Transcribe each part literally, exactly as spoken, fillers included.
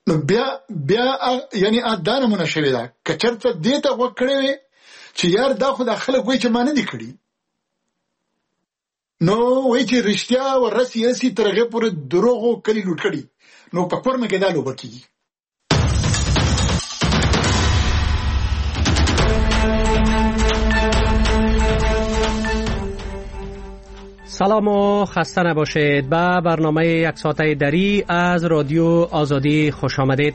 نو بیا بیا یعنی ادا نمونه شوی ده که چرته دې ته وکړې وي چې یار دا خو د خلک وایي چې ما نه دي کړي، نو وایي چې رښتیا ورسي رسي تر هغې پورې دروغو کلي لوټ کړي، نو په کورمه کې دا لوبه کېږي. سلام و خسته نباشید. به برنامه یک ساعته دری از رادیو آزادی خوش آمدید.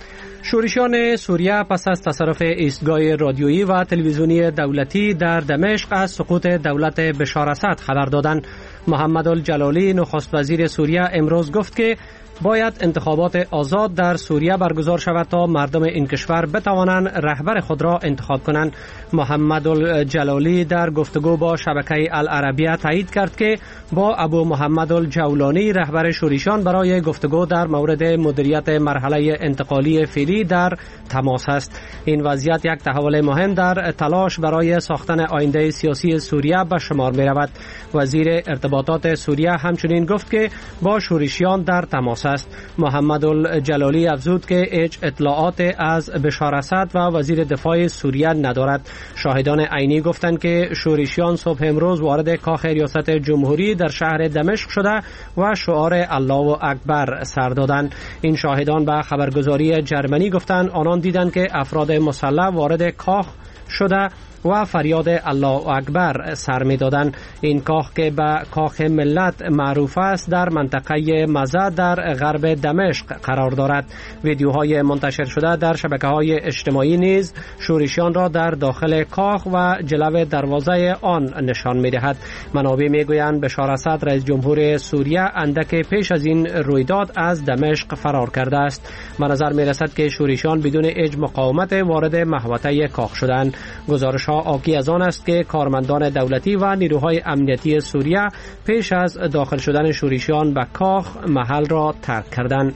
شورشیان سوریه پس از تصرف ایستگاه رادیویی و تلویزیونی دولتی در دمشق از سقوط دولت بشار اسد خبر دادند. محمد الجلالی نخست وزیر سوریه امروز گفت که باید انتخابات آزاد در سوریه برگزار شود تا مردم این کشور بتوانند رهبر خود را انتخاب کنند. محمد الجلالی در گفتگو با شبکه العربیه تایید کرد که با ابو محمد الجولانی رهبر شورشیان برای گفتگو در مورد مدیریت مرحله انتقالی فعلی در تماس است. این وضعیت یک تحول مهم در تلاش برای ساختن آینده سیاسی سوریه به شمار می رود. وزیر ارتباطات سوریه همچنین گفت که با شورشیان در تماس است. محمد الجلالی افزود که هیچ اطلاعات از بشار اسد و وزیر دفاع سوریه ندارد. شاهدان عینی گفتند که شورشیان صبح امروز وارد کاخ ریاست جمهوری در شهر دمشق شده و شعار الله اکبر سر دادند. این شاهدان به خبرگزاری جرمنی گفتند آنان دیدند که افراد مسلح وارد کاخ شده و فریاد الله اکبر سر می دادند. این کاخ که به کاخ ملت معروف است در منطقه مزه در غرب دمشق قرار دارد. ویدیوهای منتشر شده در شبکه‌های اجتماعی نیز شورشیان را در داخل کاخ و جلو دروازه آن نشان می دهد. منابع می گویند بشار اسد رئیس جمهور سوریه اندک پیش از این رویداد از دمشق فرار کرده است. به نظر می رسد که شورشیان بدون هیچ مقاومت وارد محوطه کاخ شدند. گزارش آکی از آن است که کارمندان دولتی و نیروهای امنیتی سوریه پیش از داخل شدن شورشیان به کاخ محل را ترک کردند.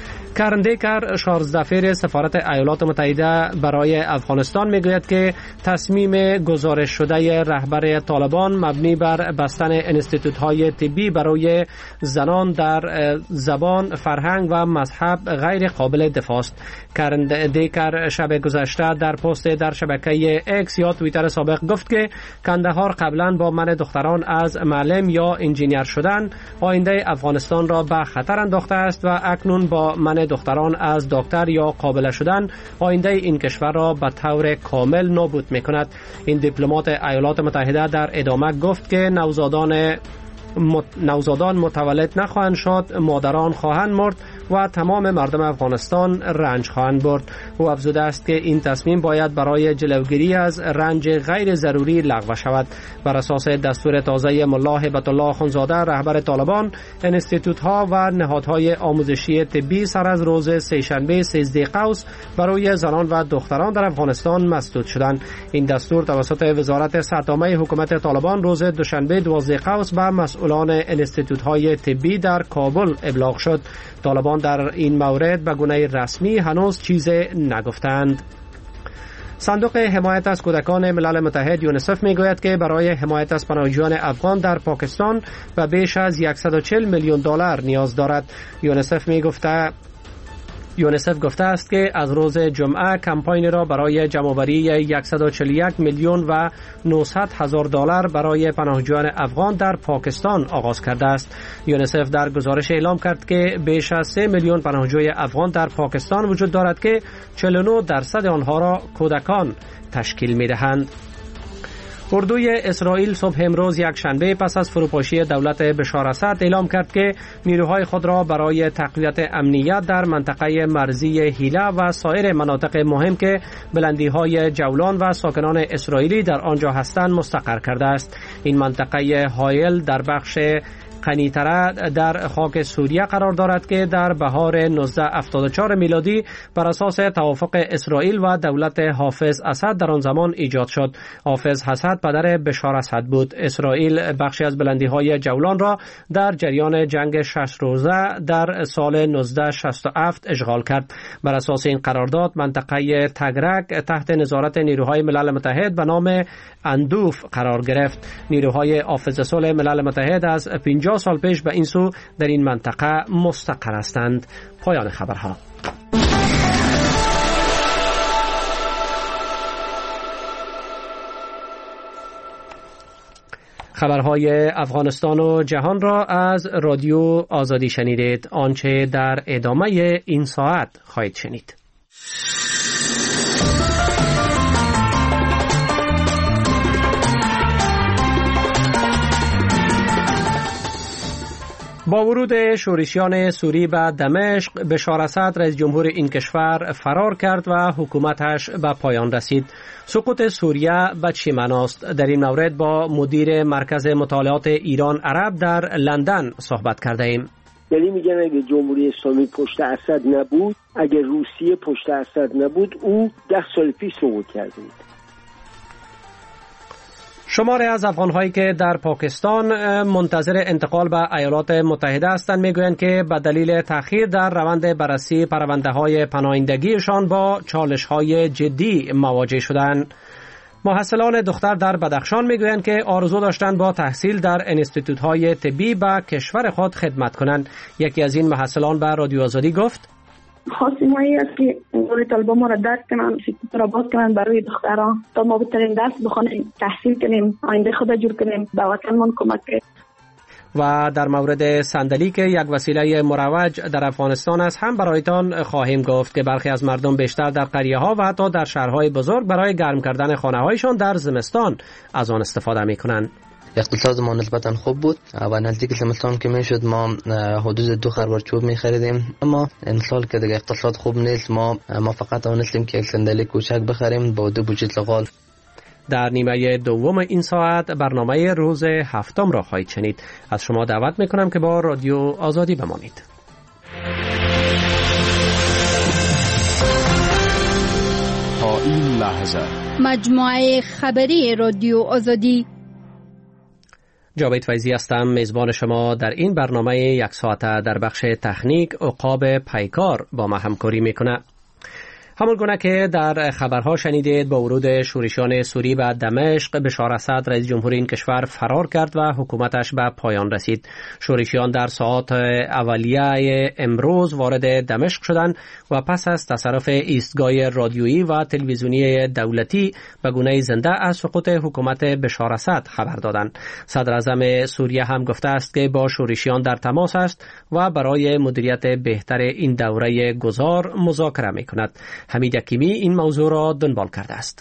کرن دیکر شانزده فیر سفارت ایالات متحده برای افغانستان میگوید که تصمیم گزارش شده رهبر طالبان مبنی بر بستن انستیتوت‌های طبی برای زنان در زبان، فرهنگ و مذهب غیر قابل دفاع است. کرن دیکر شب گذشته در پست در شبکه اکس یا توییتر سابق گفت که کندهار قبلا با منع دختران از معلم یا انجینیر شدن آینده افغانستان را به خطر انداخته است و اکنون با منع دختران از دکتر یا قابله شدن آینده این کشور را به طور کامل نابود می‌کند. این دیپلمات ایالات متحده در ادامه گفت که نوزادان مت... نوزادان متولد نخواهند شد، مادران خواهند مرد و تمام مردم افغانستان رنج خواهند برد. او افزوده است که این تصمیم باید برای جلوگیری از رنج غیر ضروری لغو شود. بر اساس دستور تازه ملا هیبت الله اخوندزاده رهبر طالبان، انستیتوت ها و نهادهای آموزشی طبی سر از روز سه‌شنبه سیزده قوس برای زنان و دختران در افغانستان مسدود شدند. این دستور توسط وزارت صحت‌عامه حکومت طالبان روز دوشنبه دوازده قوس به مسئولان انستیتوت های طبی در کابل ابلاغ شد. طالبان در این مورد به گونه رسمی هنوز چیزی نگفتند. صندوق حمایت از کودکان ملل متحد یونیسف میگوید که برای حمایت از پناهجویان افغان در پاکستان به بیش از صد و چهل میلیون دلار نیاز دارد. یونیسف میگفته یونیسف گفته است که از روز جمعه کمپاین را برای جمع‌آوری صد و چهل و یک میلیون و نهصد هزار دلار برای پناهجویان افغان در پاکستان آغاز کرده است. یونیسف در گزارش اعلام کرد که بیش از سه میلیون پناهجوی افغان در پاکستان وجود دارد که چهل و نه درصد آنها را کودکان تشکیل می‌دهند. اردوی اسرائیل صبح امروز یک شنبه پس از فروپاشی دولت بشار اسد اعلام کرد که نیروهای خود را برای تقویت امنیت در منطقه مرزی هیله و سایر مناطق مهم که بلندی‌های جولان و ساکنان اسرائیلی در آنجا هستند مستقر کرده است. این منطقه هایل در بخش قنی‌تره در خاک سوریه قرار دارد که در بهار نوزده هفتاد و چهار میلادی بر اساس توافق اسرائیل و دولت حافظ اسد در آن زمان ایجاد شد. حافظ اسد پدر بشار اسد بود. اسرائیل بخشی از بلندی‌های جولان را در جریان جنگ شش روزه در سال نوزده شصت و هفت اشغال کرد. بر اساس این قرارداد منطقه تگرک تحت نظارت نیروهای ملل متحد به نام اندوف قرار گرفت. نیروهای حافظ صلح ملل متحد از پنجاه سال پیش به این سو در این منطقه مستقر هستند. پایان خبرها. خبرهای افغانستان و جهان را از رادیو آزادی شنیدید. آنچه در ادامه این ساعت خواهید شنید. با ورود شورشیان سوری به دمشق، بشار اسد رئیس جمهور این کشور فرار کرد و حکومتش به پایان رسید. سقوط سوریه به چه معناست؟ در این مورد با مدیر مرکز مطالعات ایران عرب در لندن صحبت کرده ایم. یعنی میگن اگه جمهوری اسلامی پشت اسد نبود، اگه روسیه پشت اسد نبود، او ده سال پیش سقوط کرده بود. شماری از افغان‌هایی که در پاکستان منتظر انتقال به ایالات متحده هستند میگویند که به دلیل تأخیر در روند بررسی پرونده‌های پناهندگیشان با چالش‌های جدی مواجه شدند. محصلان دختر در بدخشان میگویند که آرزو داشتند با تحصیل در انستیتوت‌های طبی به کشور خود خدمت کنند. یکی از این محصلان به رادیو آزادی گفت: خواستیم هایی است که انگار طلبه ما را درک کنن، فکر را باز کنن برای دختران تا ما بتونیم درس بخونیم، تحصیل کنیم، آینده خود جور کنیم، به وطنمان کمک کنیم. و در مورد صندلی که یک وسیله مروج در افغانستان است هم برایتان خواهیم گفت که برخی از مردم بیشتر در قریه ها و حتی در شهرهای بزرگ برای گرم کردن خانه هایشان در زمستان از آن استفاده می کنند. اقتصاد ما نسبتا خوب بود و نزدیک زمستان که میشد ما حدود دو خروار چوب میخریدیم، اما امسال که دیگه اقتصاد خوب نیست ما ما فقط توانستیم که یک صندلی کوچک بخریم با دو بوجه لغال. در نیمه دوم این ساعت برنامه روز هفتم را خواهید شنید. از شما دعوت میکنم که با رادیو آزادی بمانید. تا این لحظه مجموعه خبری رادیو آزادی. جاوید فیضی هستم، میزبان شما در این برنامه یک ساعته. در بخش تکنیک عقاب پیکار با ما همکاری میکنه. همون گونه که در خبرها شنیدید، با ورود شورشیان سوری به دمشق، بشار اسد رئیس جمهور این کشور فرار کرد و حکومتش به پایان رسید. شورشیان در ساعات اولیه امروز وارد دمشق شدند و پس از تصرف ایستگاه رادیویی و تلویزیونی دولتی به گونه زنده از سقوط حکومت بشار اسد خبر دادند. صدر اعظم سوریه هم گفته است که با شورشیان در تماس است و برای مدیریت بهتر این دوره گذار مذاکره می‌کند. حمید حکیمی این موضوع را دنبال کرده است.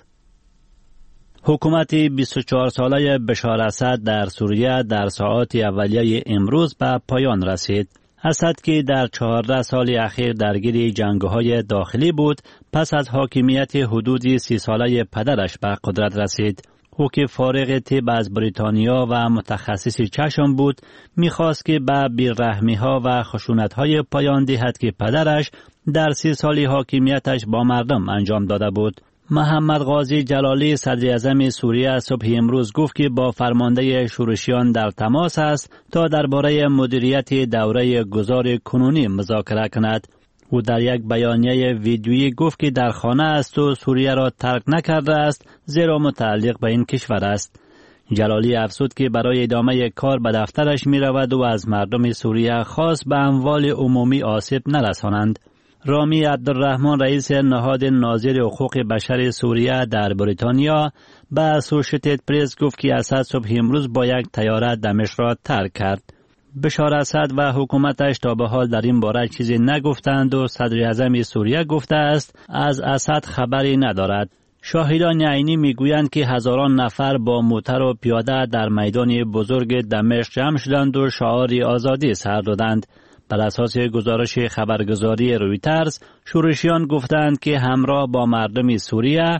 حکومت بیست و چهار ساله بشار اسد در سوریه در ساعات اولیه امروز به پایان رسید. اسد که در چهارده سال اخیر درگیر جنگ‌های داخلی بود، پس از حاکمیت حدودی سی ساله پدرش به قدرت رسید. او که فارغ طب از بریتانیا و متخصص چشم بود، می‌خواست که به بی‌رحمی‌ها و خشونت‌های پایان دهد که پدرش در سی سال حاکمیتش با مردم انجام داده بود. محمد قاضی جلالی صدر اعظم سوریه صبح امروز گفت که با فرمانده شورشیان در تماس است تا درباره مدیریت دوره گذار کنونی مذاکره کند. او در یک بیانیه ویدیویی گفت که در خانه است و سوریه را ترک نکرده است، زیرا متعلق به این کشور است. جلالی افزود که برای ادامه کار به دفترش می رود و از مردم سوریه خواست به اموال عمومی آسیب نرسانند. رامی عبدالرحمن رئیس نهاد ناظر حقوق بشر سوریه در بریتانیا به اسوشیتد پرس گفت که اسد صبح امروز با یک طیاره دمشق را ترک کرد. بشار اسد و حکومتش تا به حال در این باره چیزی نگفتند و صدر اعظم سوریه گفته است از اسد خبری ندارد. شاهدان عینی میگویند که هزاران نفر با موتر و پیاده در میدان بزرگ دمشق جمع شدند و شعار آزادی سر دادند. بر اساس گزارش خبرگزاری رویترز، شورشیان گفتند که همراه با مردم سوریه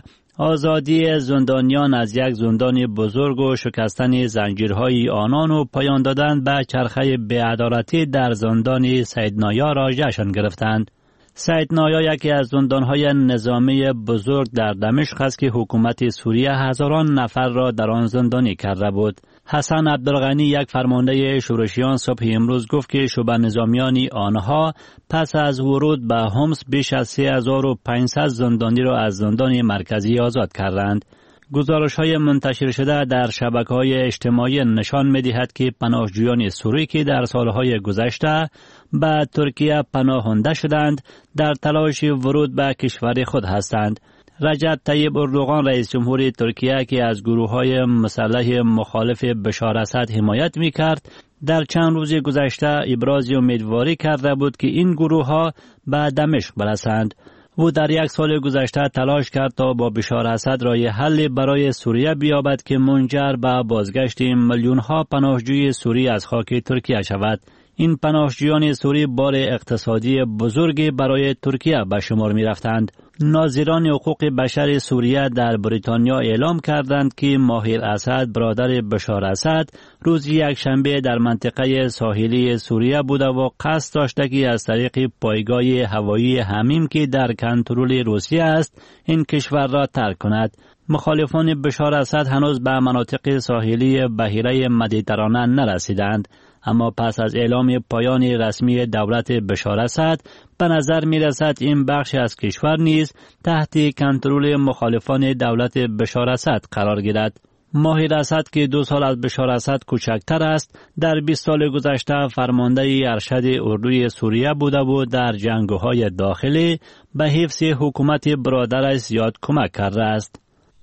آزادی زندانیان از یک زندان بزرگ و شکستن زنجیرهای آنان و پایان دادن به چرخه بی‌عدالتی در زندان سیدنایا را جشن گرفتند. سیدنایا یکی از زندانهای نظامی بزرگ در دمشق است که حکومت سوریه هزاران نفر را در آن زندانی کرده بود. حسن عبدالغنی یک فرمانده شورشیان صبح امروز گفت که شبه نظامیان آنها پس از ورود به حمص بیش از سه هزار و پانصد زندانی را از زندان مرکزی آزاد کردند. گزارش‌های منتشر شده در شبکه‌های اجتماعی نشان می‌دهد که پناهجویان سوری که در سالهای گذشته به ترکیه پناهنده شدند در تلاش ورود به کشور خود هستند. رجب طیب اردوغان رئیس جمهور ترکیه که از گروه‌های مسلح مخالف بشار اسد حمایت می‌کرد، در چند روز گذشته ابراز امیدواری کرده بود که این گروه‌ها به دمشق برسند. او در یک سال گذشته تلاش کرد تا با بشار اسد راه حل برای سوریه بیابد که منجر به بازگشت میلیون‌ها پناهجوی سوری از خاک ترکیه شود. این پناهجویان سوری بار اقتصادی بزرگی برای ترکیه به شمار می رفتند. ناظران حقوق بشر سوریه در بریتانیا اعلام کردند که ماهر اسد برادر بشار اسد روز یک شنبه در منطقه ساحلی سوریه بوده و قصد داشته که از طریق پایگاه هوایی حمیم که در کنترل روسیه است این کشور را ترک کند. مخالفان بشار اسد هنوز به مناطق ساحلی بحیره مدیترانه نرسیدند، اما پس از اعلام پایان رسمی دولت بشار اسد به نظر می رسد این بخش از کشور نیز تحت کنترل مخالفان دولت بشار اسد قرار گیرد. ماهر اسد که دو سال از بشار اسد کوچکتر است، در بیست سال گذشته فرمانده ارشد اردوی سوریه بوده و در جنگ‌های داخلی به حفظ حکومت برادرش زیاد کمک کرده است.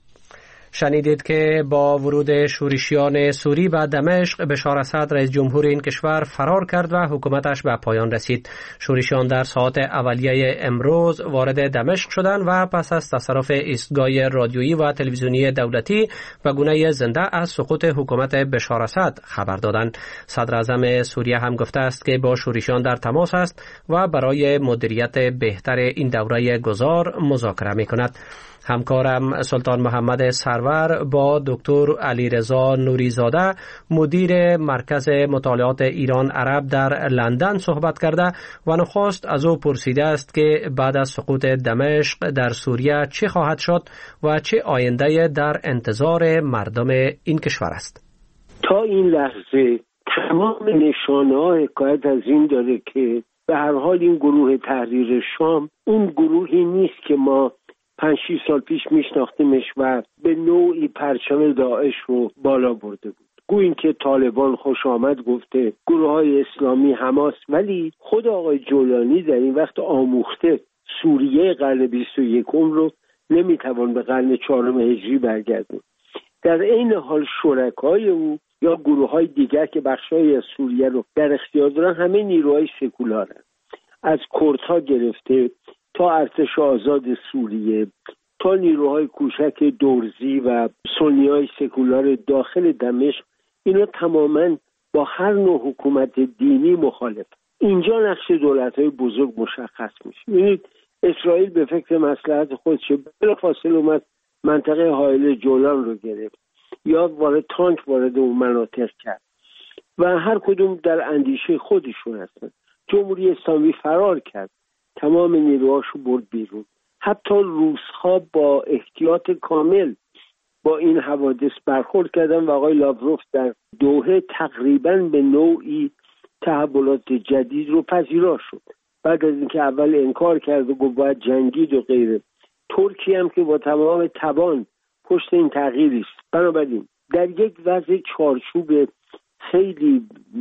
شنیدید که با ورود شورشیان سوری به دمشق، بشار اسد رئیس جمهور این کشور فرار کرد و حکومتش به پایان رسید. شورشیان در ساعات اولیه امروز وارد دمشق شدند و پس از تصرف ایستگاه رادیویی و تلویزیونی دولتی به گونه زنده از سقوط حکومت بشار اسد خبر دادند. صدر اعظم سوریه هم گفته است که با شورشیان در تماس است و برای مدیریت بهتر این دوره گذار مذاکره می‌کند. همکارم سلطان محمد سرور با دکتر علیرضا نوریزاده مدیر مرکز مطالعات ایران عرب در لندن صحبت کرده و نخست از او پرسیده است که بعد از سقوط دمشق در سوریه چه خواهد شد و چه آینده در انتظار مردم این کشور است. تا این لحظه تمام نشانه‌ها حکایت از این داره که به هر حال این گروه تحریر شام اون گروهی نیست که ما پنج شیش سال پیش میشناختیمش و به نوعی پرچم داعش رو بالا برده بود. گویین که طالبان خوش آمد گفته، گروه های اسلامی، حماس، ولی خود آقای جولانی در این وقت آموخته سوریه قرن بیست و یکم رو نمیتوان به قرن چهارم هجری برگردون. در این حال شرکای او یا گروه های دیگر که بخشای از سوریه رو در اختیار دارن همه نیروهای سکولارن، از کردها گرفته تا ارتش آزاد سوریه تا نیروهای کوچک درزی و سنیای سکولار داخل دمشق، اینا تماما با هر نوع حکومت دینی مخالف. اینجا نقش دولت‌های بزرگ مشخص میشه. ببینید اسرائیل به فکر مصلحت خودش بلافاصله اومد منطقه حائل جولان رو گرفت یا وارد تانک وارد اون مناطق کرد و هر کدوم در اندیشه خودشون هستن. جمهوری اسلامی فرار کرد، تمام نیروهاشو برد بیرون. حتی روس‌ها با احتیاط کامل با این حوادث برخورد کردن و آقای لاوروف در دوحه تقریباً به نوعی تحولات جدید رو پذیرا شد. بعد از اینکه اول انکار کرد و گفت باید جنگید و غیره، ترکیه هم که با تمام توان پشت این تغییر است. بنابراین در یک وضع چارچوب خیلی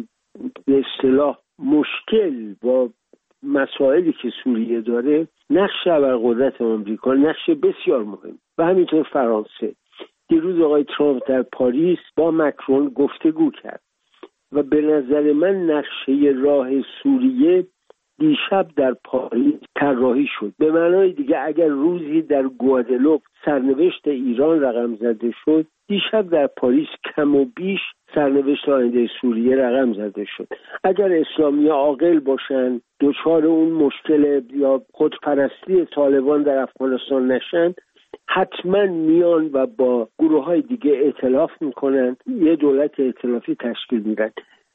به اصطلاح مشکل با مسائلی که سوریه داره، نقش ابرقدرت آمریکا نقش بسیار مهم و همینطور فرانسه. دیروز آقای ترامپ در پاریس با مکرون گفتگو کرد و به نظر من نقشه راه سوریه دیشب در پاریس طراحی شد. به معنای دیگه اگر روزی در گوادلوپ سرنوشت ایران رقم زده شد، دیشب در پاریس کم و بیش سرنوشت آینده سوریه رقم زده شد. اگر اسلامی عاقل باشن، دچار اون مشکل یا خودپرستی طالبان در افغانستان نشن، حتما میان و با گروه های دیگه ائتلاف میکنن، یه دولت ائتلافی تشکیل میدن.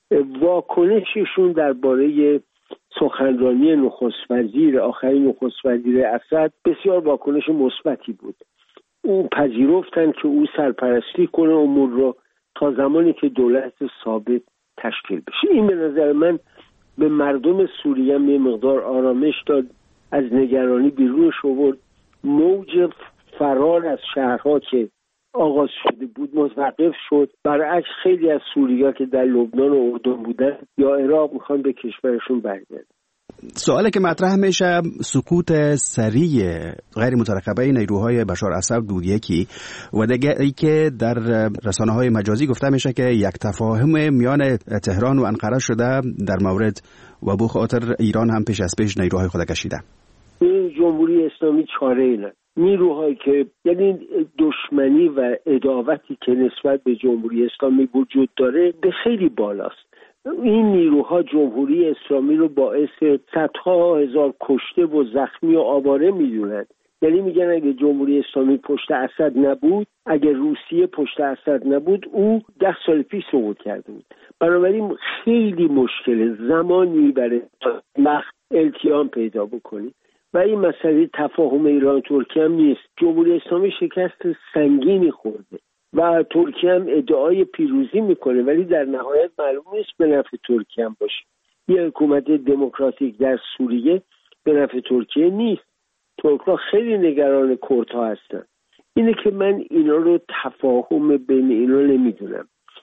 واکنششون درباره سخنرانی نخست وزیر آخرین نخست وزیر اسد بسیار واکنش مثبتی بود. اون پذیرفتن که او سرپرستی کنه امور رو تا زمانی که دولت ثابت تشکیل بشه. این به نظر من به مردم سوریه یه مقدار آرامش داد، از نگرانی بیرونش آورد. موج فرار از شهرها که آغاز شده بود متوقف شد. برعکس خیلی از سوری‌ها که در لبنان و اردن بودن یا عراق میخوان به کشورشون برگردن. سوالی که مطرح میشه سکوت سریع غیر مترقبه نیروهای بشار اسد بود یکی، و دیگه که در رسانه‌های مجازی گفته میشه که یک تفاهم میان تهران و انقره شده در مورد و به خاطر ایران هم پیش از پیش نیروهای خود کشیده. این جمهوری اسلامی چاره اینا نیروهایی که یعنی دشمنی و عداوتی که نسبت به جمهوری اسلامی وجود داره به خیلی بالاست. این نیروها جمهوری اسلامی رو باعث صدها هزار کشته و زخمی و آواره میدونند. یعنی میگن اگه جمهوری اسلامی پشت اسد نبود، اگه روسیه پشت اسد نبود، او ده سال پیش سقوط کرده بود. بنابراین خیلی مشکل زمان میبره تا وقت التیام پیدا بکنی و این مسئله تفاهم ایران ترکیه هم نیست. جمهوری اسلامی شکست سنگینی خورده و ترکیه هم ادعای پیروزی میکنه، ولی در نهایت معلوم نیست به نفع ترکیه هم باشه. یه حکومت دموکراتیک در سوریه به نفع ترکیه نیست. ترک‌ها خیلی نگران کردها هستن. اینه که من اینا رو تفاهم بین اینا نمیدونم.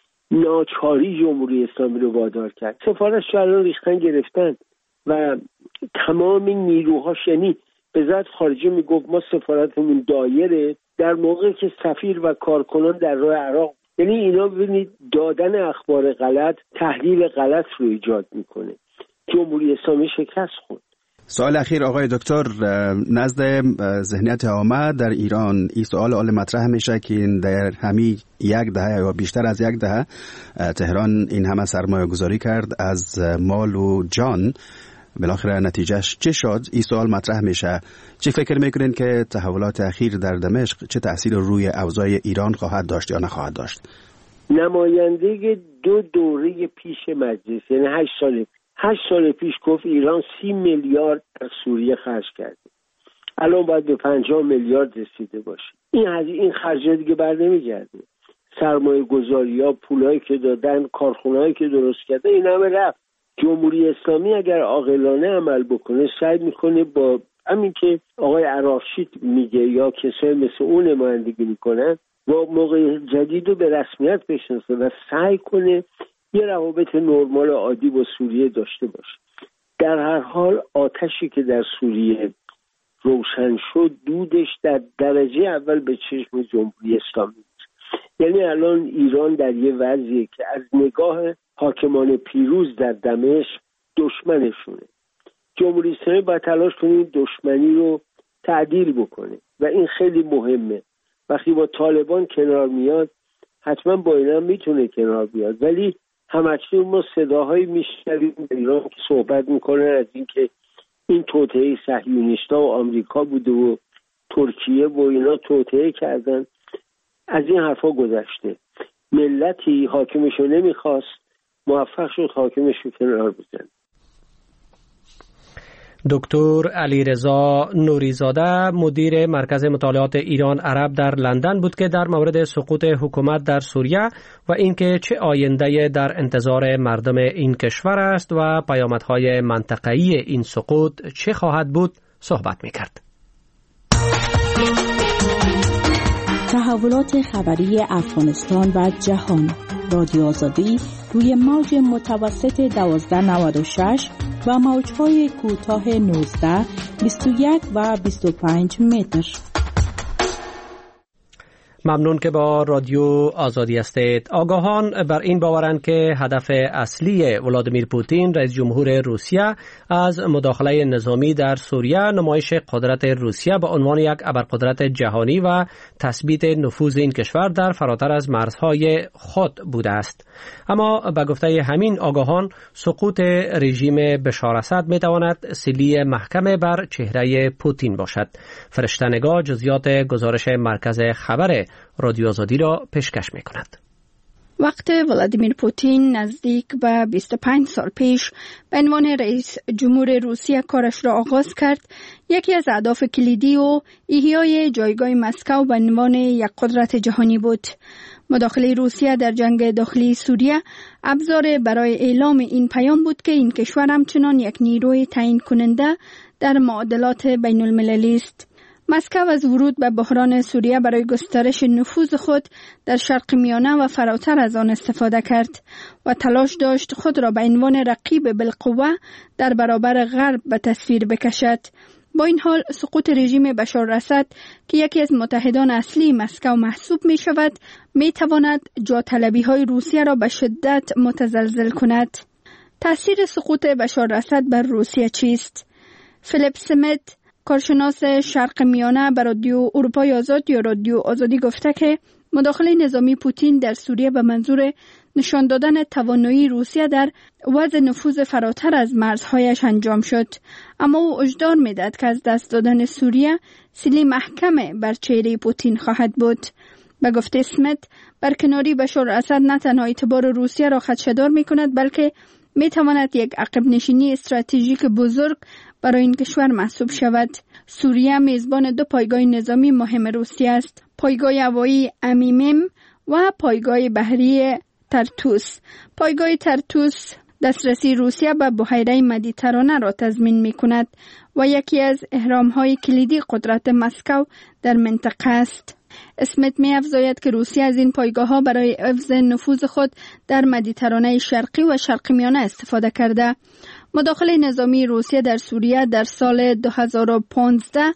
ناچاری جمهوری اسلامی رو وادار کرد. سفارش الان ریختن گرفتن و تمام نیروهاش، یعنی وزارت خارجه میگفت ما سفارتمون دایره، در موقعی که سفیر و کارکنان در راه عراق، یعنی اینا ببینید دادن اخبار غلط تحلیل غلط رو ایجاد میکنه. جمهوری اسلامی شکست خورد. سوال اخیر آقای دکتر، نزد ذهنیت عامه در ایران این سوال آل مطرح میشه که در همین یک دهه یا بیشتر از یک دهه تهران این همه سرمایه گذاری کرد از مال و جان، بالاخره نتیجهش چه شد؟ این سوال مطرح میشه. چه فکر میکنین که تحولات اخیر در دمشق چه تأثیر روی اوضاع ایران خواهد داشت یا نخواهد داشت؟ نماینده دو دوره پیش مجلس، یعنی هشت سال هشت سال پیش گفت ایران سی میلیارد در سوریه خرج کرده، الان باید به پنجاه میلیارد رسیده باشه. این این خرجه دیگه بر نمیگرده. سرمایه گذاری ها، پولایی که دادن، کارخونهایی که درست کرده، این همه رفت. جمهوری اسلامی اگر عاقلانه عمل بکنه سعی میکنه با همین که آقای عراشید میگه یا کسای مثل اون نمایندگی میکنن با موقع جدید رو به رسمیت بشناسه و سعی کنه یه روابط نرمال عادی با سوریه داشته باشه. در هر حال آتشی که در سوریه روشن شد دودش در درجه اول به چشم جمهوری اسلامی است. یعنی الان ایران در یه وضعیه که از نگاه حاکمان پیروز در دمشق دشمنشونه. جمهوری اسلامی باید تلاش کنه دشمنی رو تعدیل بکنه و این خیلی مهمه. وقتی با طالبان کنار میاد حتما با اینا میتونه کنار بیاد، ولی همچنین ما صداهایی میشنویم در ایران که صحبت میکنن از اینکه این توطئه صهیونیست‌ها و آمریکا بوده و ترکیه و اینا توطئه کردن. از این حرفا گذشته. ملتی حاکمشو نمیخواست، موفق شد حاکمشو کنار بزنه. دکتر علیرضا نوریزاده مدیر مرکز مطالعات ایران عرب در لندن بود که در مورد سقوط حکومت در سوریه و اینکه چه آینده در انتظار مردم این کشور است و پیامدهای منطقه‌ای این سقوط چه خواهد بود صحبت می‌کرد. تحولات خبری افغانستان و جهان، رادیو آزادی روی موج متوسط دوازده نود و شش و موج‌های کوتاه نوزده، بیست و یک و بیست و پنج متر. ممنون که با رادیو آزادی هستید. آگاهان بر این باورند که هدف اصلی ولادیمیر پوتین رئیس جمهور روسیه از مداخله نظامی در سوریه نمایش قدرت روسیه به عنوان یک ابرقدرت جهانی و تثبیت نفوذ این کشور در فراتر از مرزهای خود بوده است. اما به گفته همین آگاهان سقوط رژیم بشار اسد می تواند سیلی محکم بر چهره پوتین باشد. فرشته‌نگاه جزئیات گزارش مرکز خبر رادیو آزادی را پیشکش می کند. وقت ولادیمیر پوتین نزدیک به بیست و پنج سال پیش به عنوان رئیس جمهور روسیه کارش را آغاز کرد، یکی از اهداف کلیدی و احیای جایگاه مسکو به عنوان یک قدرت جهانی بود. مداخله روسیه در جنگ داخلی سوریه ابزار برای اعلام این پیام بود که این کشور همچنان یک نیروی تعیین کننده در معادلات بین المللی است. مسکو از ورود به بحران سوریه برای گسترش نفوذ خود در شرق میانه و فراتر از آن استفاده کرد و تلاش داشت خود را به عنوان رقیب بالقوه در برابر غرب به تصویر بکشد. با این حال سقوط رژیم بشار اسد که یکی از متحدان اصلی مسکو محسوب می شود، می تواند جا طلبی های روسیه را به شدت متزلزل کند. تاثیر سقوط بشار اسد بر روسیه چیست؟ فیلیپ سمیت، کارشناس شرق میانه بر رادیو اروپای آزاد یا رادیو آزادی گفته که مداخله نظامی پوتین در سوریه به منظور نشان دادن توانایی روسیه در وضع نفوذ فراتر از مرزهایش انجام شد، اما او هشدار می‌دهد که از دست دادن سوریه سیلی محکم بر چهره پوتین خواهد بود. به گفته اسمیت، برکناری بشار اسد نه تنها اعتبار روسیه را خدشه‌دار می‌کند بلکه می‌تواند یک عقب نشینی استراتژیک بزرگ برای این کشور محسوب شود. سوریه میزبان دو پایگاه نظامی مهم روسیه است: پایگاه هوایی امیمیم و پایگاه بحری ترتوس. پایگاه ترتوس دسترسی روسیه به بحیره مدیترانه را تضمین می کند و یکی از اهرام‌های کلیدی قدرت مسکو در منطقه است. اسمیت می افزاید که روسیه از این پایگاه ها برای حفظ نفوذ خود در مدیترانه شرقی و شرق میانه استفاده کرده. مداخله نظامی روسیه در سوریه در سال دو هزار و پانزده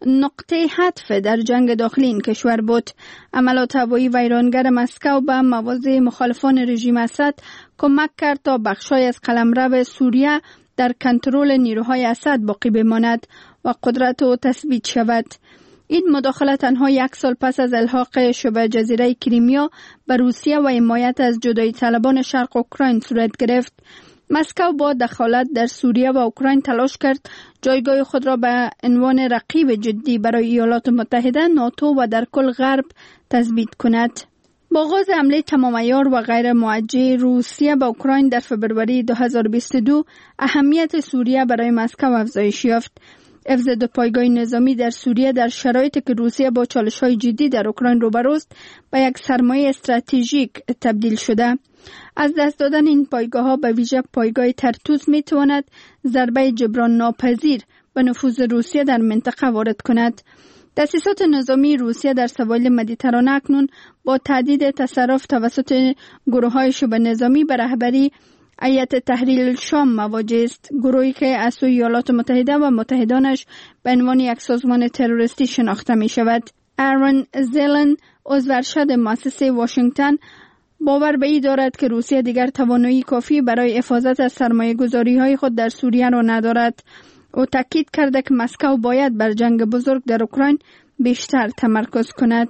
نقطه عطف در جنگ داخلی این کشور بود. عملات هوایی ویرانگر مسکو به مواضع مخالفان رژیم اسد کمک کرد تا بخشای از قلمرو سوریه در کنترل نیروهای اسد باقی بماند و قدرت او تثبیت شود. این مداخله تنها یک سال پس از الحاق شبه جزیره کریمیا به روسیه و حمایت از جدایی طلبان شرق اوکراین صورت گرفت. مسکو با دخالت در سوریه و اوکراین تلاش کرد جایگاه خود را به عنوان رقیب جدی برای ایالات متحده، ناتو و در کل غرب تثبیت کند. با آغاز حمله تمام عیار و غیر موجه روسیه به اوکراین در فبروری دو هزار و بیست و دو، اهمیت سوریه برای مسکو افزایش یافت. حفظ دو پایگاه نظامی در سوریه در شرایطی که روسیه با چالش‌های جدی در اوکراین روبروست به یک سرمایه استراتژیک تبدیل شده. از دست دادن این پایگاه‌ها به ویژه پایگاه ترتوس می‌تواند ضربه جبران ناپذیر به نفوذ روسیه در منطقه وارد کند. تأسیسات نظامی روسیه در سواحل مدیترانه اکنون با تهدید تصرف توسط گروه‌های شبه نظامی به رهبری هیئت تحریر الشام مواجه است، گروهی که از سوی ایالات متحده و متحدانش به عنوان یک سازمان تروریستی شناخته می شود. آرون زلن، عضو ارشد مؤسسه واشنگتن، باور به این دارد که روسیه دیگر توانایی کافی برای حفاظت از سرمایه‌گذاری‌های خود در سوریه را ندارد. او تاکید کرده که مسکو باید بر جنگ بزرگ در اوکراین بیشتر تمرکز کند.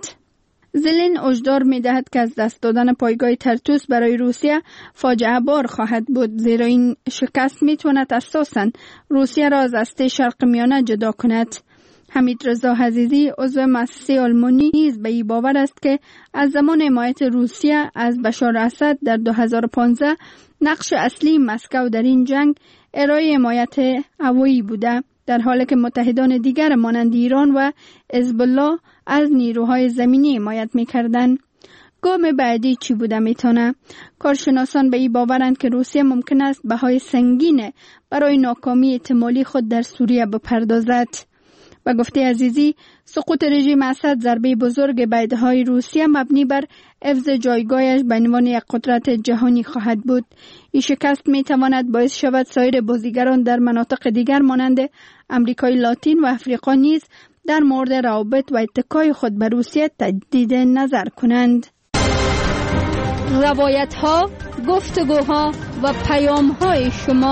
زلن هشدار می‌دهد که از دست دادن پایگاه ترتوس برای روسیه فاجعه بار خواهد بود، زیرا این شکست می‌تواند اساساً روسیه را از هسته شرق میانه جدا کند. حمید رضا عزیزی، عضو مؤسسه آلمانی، نیز به این باور است که از زمان حمایت روسیه از بشار اسد در دو هزار و پانزده نقش اصلی مسکو در این جنگ ارائه حمایت هوایی بوده، در حالی که متحدان دیگر مانند ایران و حزب الله از نیروهای زمینی حمایت می‌کردند. گام بعدی چی بوده میتونه؟ کارشناسان به این باورند که روسیه ممکن است بهای سنگین برای ناکامی احتمالی خود در سوریه بپردازد. و گفته عزیزی، سقوط رژیم اسد ضربه بزرگ به ایده‌های روسیه مبنی بر حفظ جایگاهش به عنوان یک قدرت جهانی خواهد بود. این شکست می تواند باعث شود سایر بازیگران در مناطق دیگر مانند امریکای لاتین و افریقا نیز در مورد روابط و اتکای خود به روسیه تجدید نظر کنند. روایت ها، گفتگوها و پیام های شما.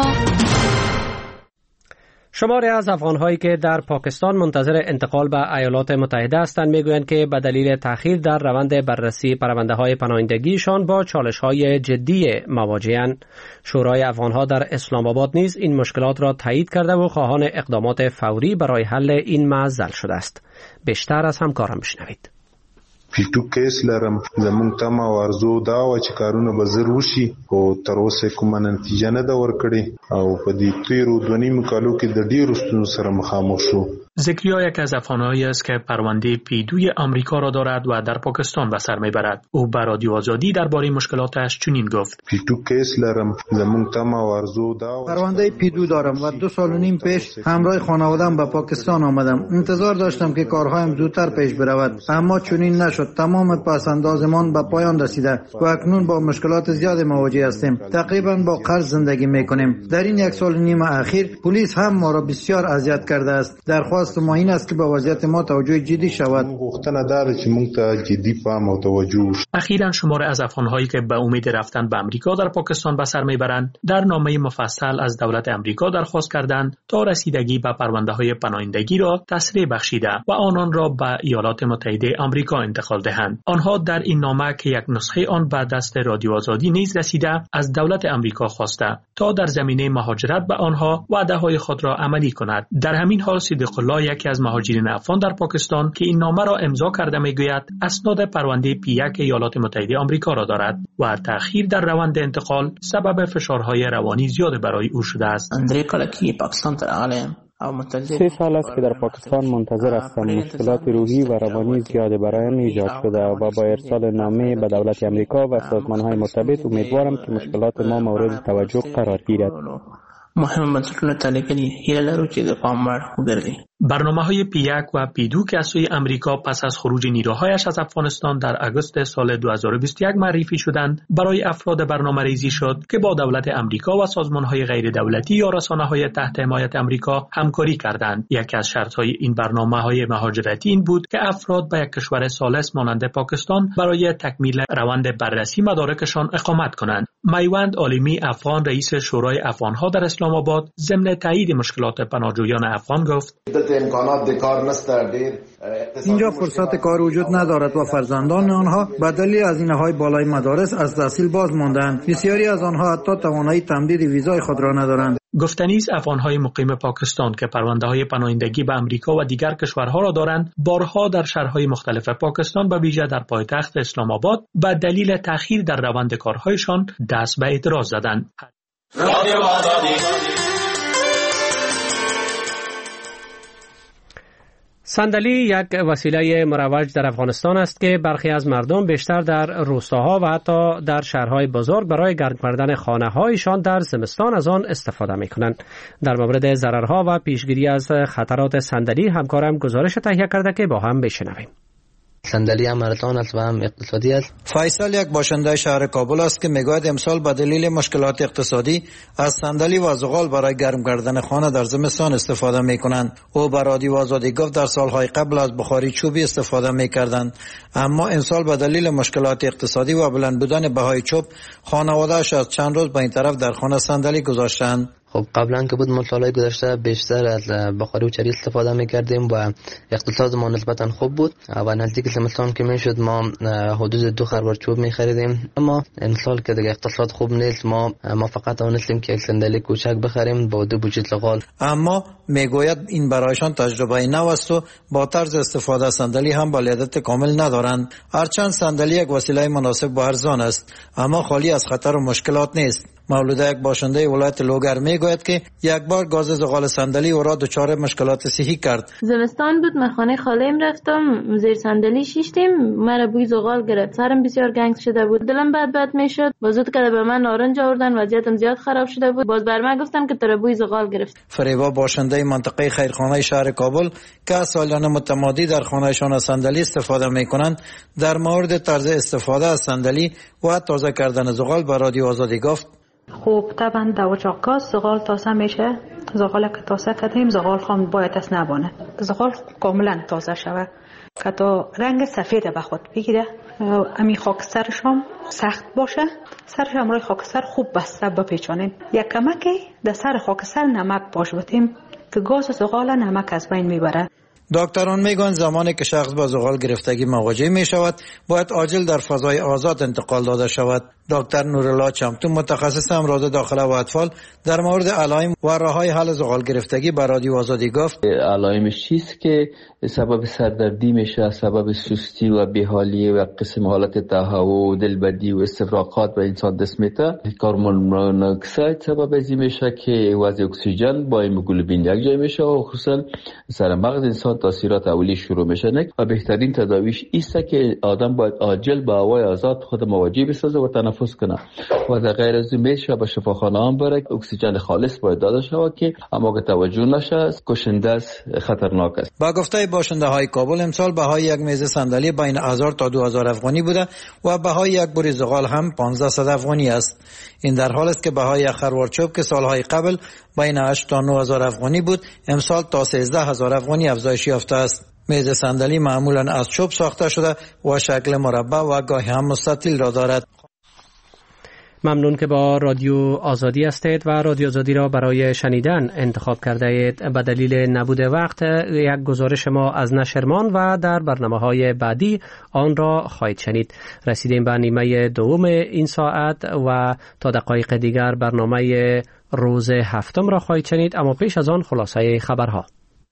شماری از افغان‌هایی که در پاکستان منتظر انتقال به ایالات متحده هستند میگویند که به دلیل تأخیر در روند بررسی پرونده‌های پناهندگیشان با چالش‌های جدی مواجه‌اند. شورای افغان‌ها در اسلام آباد نیز این مشکلات را تایید کرده و خواهان اقدامات فوری برای حل این معضل شده است. بیشتر از همکارم بشنوید. پیټو کیس لرم زمونږ تمه او ارزو دا و چې کارونه به زر وشي او تر اوسه کومه نتیجه نه ده ورکړې او په دې تیرو دوه نیمو کالو کې د ډېرو ستونزو سره مخامخ شو. زکریا یک از افغانهایی است که پرونده پیدوی آمریکا را دارد و در پاکستان به سر میبرد. او به رادیو آزادی درباره مشکلاتش چنین گفت: پیدو کیس لرم، زمون تما و ارزو دا. پرونده پیدو دارم و دو سال و نیم پیش همراه خانواده‌ام به پاکستان آمدم. انتظار داشتم که کارهایم زودتر پیش برود، اما چنین نشد. تمام پس‌اندازمان به پایان رسیده و اکنون با مشکلات زیاد مواجه هستیم. تقریبا با قرض زندگی میکنیم. در این یک سال و نیم اخیر پلیس هم ما را بسیار اذیت کرده است. درخواست ما این است که به وضعیت ما توجه جدی شود. اخیراً شماره از افغان‌هایی که به امید رفتن به آمریکا در پاکستان به سر میبرند در نامه مفصل از دولت آمریکا درخواست کردند تا رسیدگی به پرونده‌های پناهندگی را تسریع بخشیده و آنان را به ایالات متحده آمریکا انتقال دهند. آنها در این نامه که یک نسخه آن به دست رادیو آزادی نیز رسیده از دولت آمریکا خواسته تا در زمینه مهاجرت به آنها وعده‌های خود را عملی کند. در همین حال صدیق الله، یکی از مهاجرین افغان در پاکستان که این نامه را امضا کرده، میگوید اسناد پرونده پی یک ایالات متحده آمریکا را دارد و تأخیر در روند انتقال سبب فشارهای روانی زیاد برای او شده است. سه سال است که در پاکستان منتظر هستم. مشکلات روحی و روانی زیاد برایم ایجاد شده و با ارسال نامه به دولت آمریکا و سازمان‌های مرتبط امیدوارم که مشکلات ما مورد توجه قرار گیرد. مهم بنسټونه تلګلي هیله لرو چې د پام وړ وګرځي. برنامه‌های پی یک و پی دو که از سوی آمریکا پس از خروج نیروهایش از افغانستان در آگوست سال دو هزار و بیست و یک معرفی شدند، برای افراد برنامه‌ریزی شد که با دولت آمریکا و سازمان‌های غیر دولتی یا رسانه‌های تحت حمایت آمریکا همکاری کردند. یکی از شرط‌های این برنامه‌های مهاجرتی این بود که افراد به یک کشور ثالث مانند پاکستان برای تکمیل روند بررسی مدارکشان اقامت کنند. میوند عالمی افغان، رئیس شورای افغان‌ها در اسلام آباد، ضمن تایید مشکلات پناهجویان افغان گفت: اینجا فرصت کار وجود ندارد و فرزندان آنها به دلیل هزینه‌های بالای مدارس از تحصیل باز ماندند. بسیاری از آنها حتی توانایی تمدید ویزای خود را ندارند. گفتنیز افغان‌های مقیم پاکستان که پرونده‌های پناهندگی به آمریکا و دیگر کشورها را دارند، بارها در شهرهای مختلف پاکستان به ویژه در پایتخت اسلام آباد به دلیل تأخیر در روند کارهایشان دست به اعتراض زدند. صندلی یک وسیله مروج در افغانستان است که برخی از مردم بیشتر در روستاها و حتی در شهرهای بزرگ برای گرم کردن خانه‌هایشان در زمستان از آن استفاده می‌کنند. در مورد ضررها و پیشگیری از خطرات صندلی همکارم گزارش تهیه کرده که با هم بشنویم. صندلی هم ارزان است و هم اقتصادی است. فیصل یک باشنده شهر کابل است که میگوید امسال به دلیل مشکلات اقتصادی از صندلی و زغال برای گرم کردن خانه در زمستان استفاده میکنند. او به رادیو آزادی گفت در سالهای قبل از بخاری چوبی استفاده میکردند، اما امسال به دلیل مشکلات اقتصادی و بلند بودن بهای چوب خانواده‌اش از چند روز به این طرف در خانه صندلی گذاشتند. خب قبلا که بود ما سالهای گذشته بیشتر از بخاری و چری استفاده میکردیم و اقتصاد ما نسبتا خوب بود و نزدیک زمستان که میشد ما حدود دو خروار چوب میخریدیم، اما امسال که دیگه اقتصاد خوب نیست ما ما فقط آنستیم که یک صندلی کوچک بخریم با دو بوجه زغال. اما میگوید این برایشان تجربه نو است و با طرز استفاده از صندلی هم بلدیت کامل ندارند. هرچند صندلی یک وسیله مناسب و ارزان است، اما خالی از خطر و مشکلات نیست. مولوده یک باشنده ولایت لوگر میگوید که یک بار گاز زغال صندلی او را دچار مشکلات صحی کرد. زمستان بود، من خانه خاله‌ام رفتم، زیر صندلی شیشتیم، مرا بوی زغال گرفت، سرم بسیار گنگ شده بود، دلم بد بد میشد. بازود که به من نارنج آوردن، وضعیتم زیاد خراب شده بود. باز بر من گفتم که ترا بوی زغال گرفت. فریبا باشنده منطقه خیرخانه شهر کابل که سالیان متمادی در خانهشان از صندلی استفاده میکنند، در مورد طرز استفاده از صندلی و تازه کردن زغال به رادیو آزادی گفت: خب طبعا در وچاق گاز زغال تازه میشه. زغال که تازه کردیم زغال خام باید از نبانه، زغال کاملا تازه شود که تا رنگ سفید به خود بگیره. امی خاکسترش هم سخت باشه، سرش هم روی خاکستر خوب بسته بپیچانیم. یک کمکی در سر خاکستر نمک باش بتیم که گاز زغال نمک از بین میبره. دکتران میگن زمانی که شخص با زغال گرفتگی مواجه می شود باید عاجل در فضای آزاد انتقال داده شود. دکتر نورالله چمتو متخصص امراض داخله و اطفال در مورد علائم و راههای حل زغال گرفتگی به رادیو آزادی گفت علائمش چیست که سبب سردردی میشه، سبب سستی و بیحالی و قسم حالت تهوع، دلبدی و استفراغات به انسان دست میده. کربن مونوکساید سبب ازی میشه که وضع اکسیژن با هموگلوبین یک جای میشه و خصوصا سر مغز انسان تاثیرات اولی شروع میشه و بهترین تداویش ایسته که آدم باید عاجل با هوای آزاد خود مواجه بسازه و تنفس کنه و در غیر از این میشه به شفاخانه هم بره. اکسیژن خالص باید داده شود که اما که توجه نشه کشنده است، خطرناک است. با گفته باشنده های کابل امسال بهای یک میز صندلی بین هزار تا دو هزار افغانی بوده و بهای یک بوری زغال هم پانزده افغانی است. این در حال است که بهای یک خروار چوب که سالهای قبل بین هشت تا نه هزار افغانی بود امسال تا سیزده هزار افغانی افزایش یافته است. میز صندلی معمولا از چوب ساخته شده و شکل مربع و گاهی هم مستطیل را دارد. ممنون که با رادیو آزادی هستید و رادیو آزادی را برای شنیدن انتخاب کرده اید. به دلیل نبود وقت یک گزارش ما از نشرمان و در برنامه‌های بعدی آن را خواهید شنید. رسیدیم به نیمه دوم این ساعت و تا دقایق دیگر برنامه روز هفتم را خواهید شنید، اما پیش از آن خلاصه خبرها.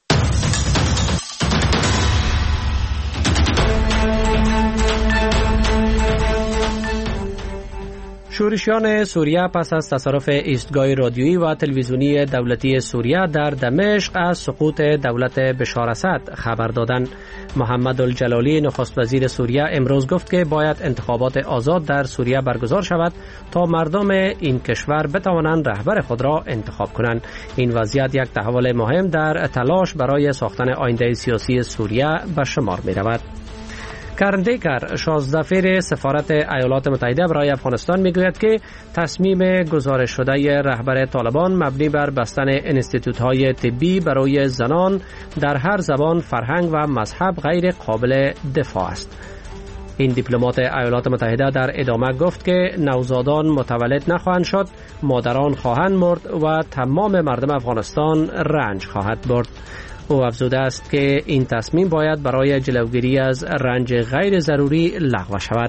شورشیان سوریه پس از تصرف ایستگاه رادیویی و تلویزیونی دولتی سوریه در دمشق از سقوط دولت بشار اسد خبر دادند. محمد الجلالی نخست وزیر سوریه امروز گفت که باید انتخابات آزاد در سوریه برگزار شود تا مردم این کشور بتوانند رهبر خود را انتخاب کنند. این وضعیت یک تحول مهم در تلاش برای ساختن آینده سیاسی سوریه به شمار می رود. کرن دیکر شازده فیر سفارت ایالات متحده برای افغانستان میگوید که تصمیم گزارش شده رهبر طالبان مبنی بر بستن انستیتوت های طبی برای زنان در هر زبان، فرهنگ و مذهب غیر قابل دفاع است. این دیپلمات ایالات متحده در ادامه گفت که نوزادان متولد نخواهند شد، مادران خواهند مرد و تمام مردم افغانستان رنج خواهد برد. او افزوده است که این تصمیم باید برای جلوگیری از رنج غیر ضروری لغو شود.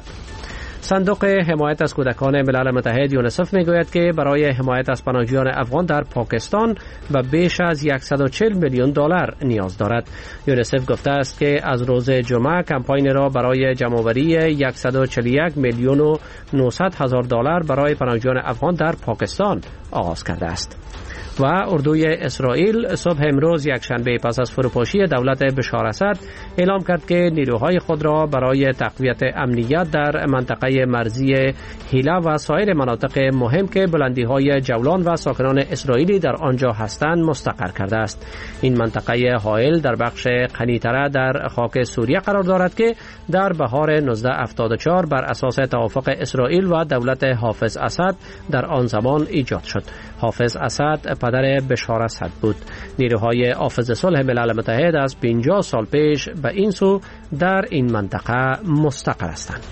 صندوق حمایت از کودکان ملل متحد یونیسف میگوید که برای حمایت از پناهجویان افغان در پاکستان به بیش از صد و چهل میلیون دلار نیاز دارد. یونیسف گفته است که از روز جمعه کمپاین را برای جمع‌آوری صد و چهل و یک میلیون و نهصد هزار دلار برای پناهجویان افغان در پاکستان آغاز کرده است. و اردوی اسرائیل صبح امروز یک شنبه پس از فروپاشی دولت بشار اسد اعلام کرد که نیروهای خود را برای تقویت امنیت در منطقه مرزی هیلا و سایر مناطق مهم که بلندی‌های جولان و ساکنان اسرائیلی در آنجا هستند مستقر کرده است. این منطقه حائل در بخش غنی‌تر در خاک سوریه قرار دارد که در بهار هزار و نهصد و هفتاد و چهار بر اساس توافق اسرائیل و دولت حافظ اسد در آن زمان ایجاد شد. حافظ اسد پدر بشار اسد بود. نیروهای حافظ صلح ملل متحد از پنجاه سال پیش به این سو در این منطقه مستقر هستند.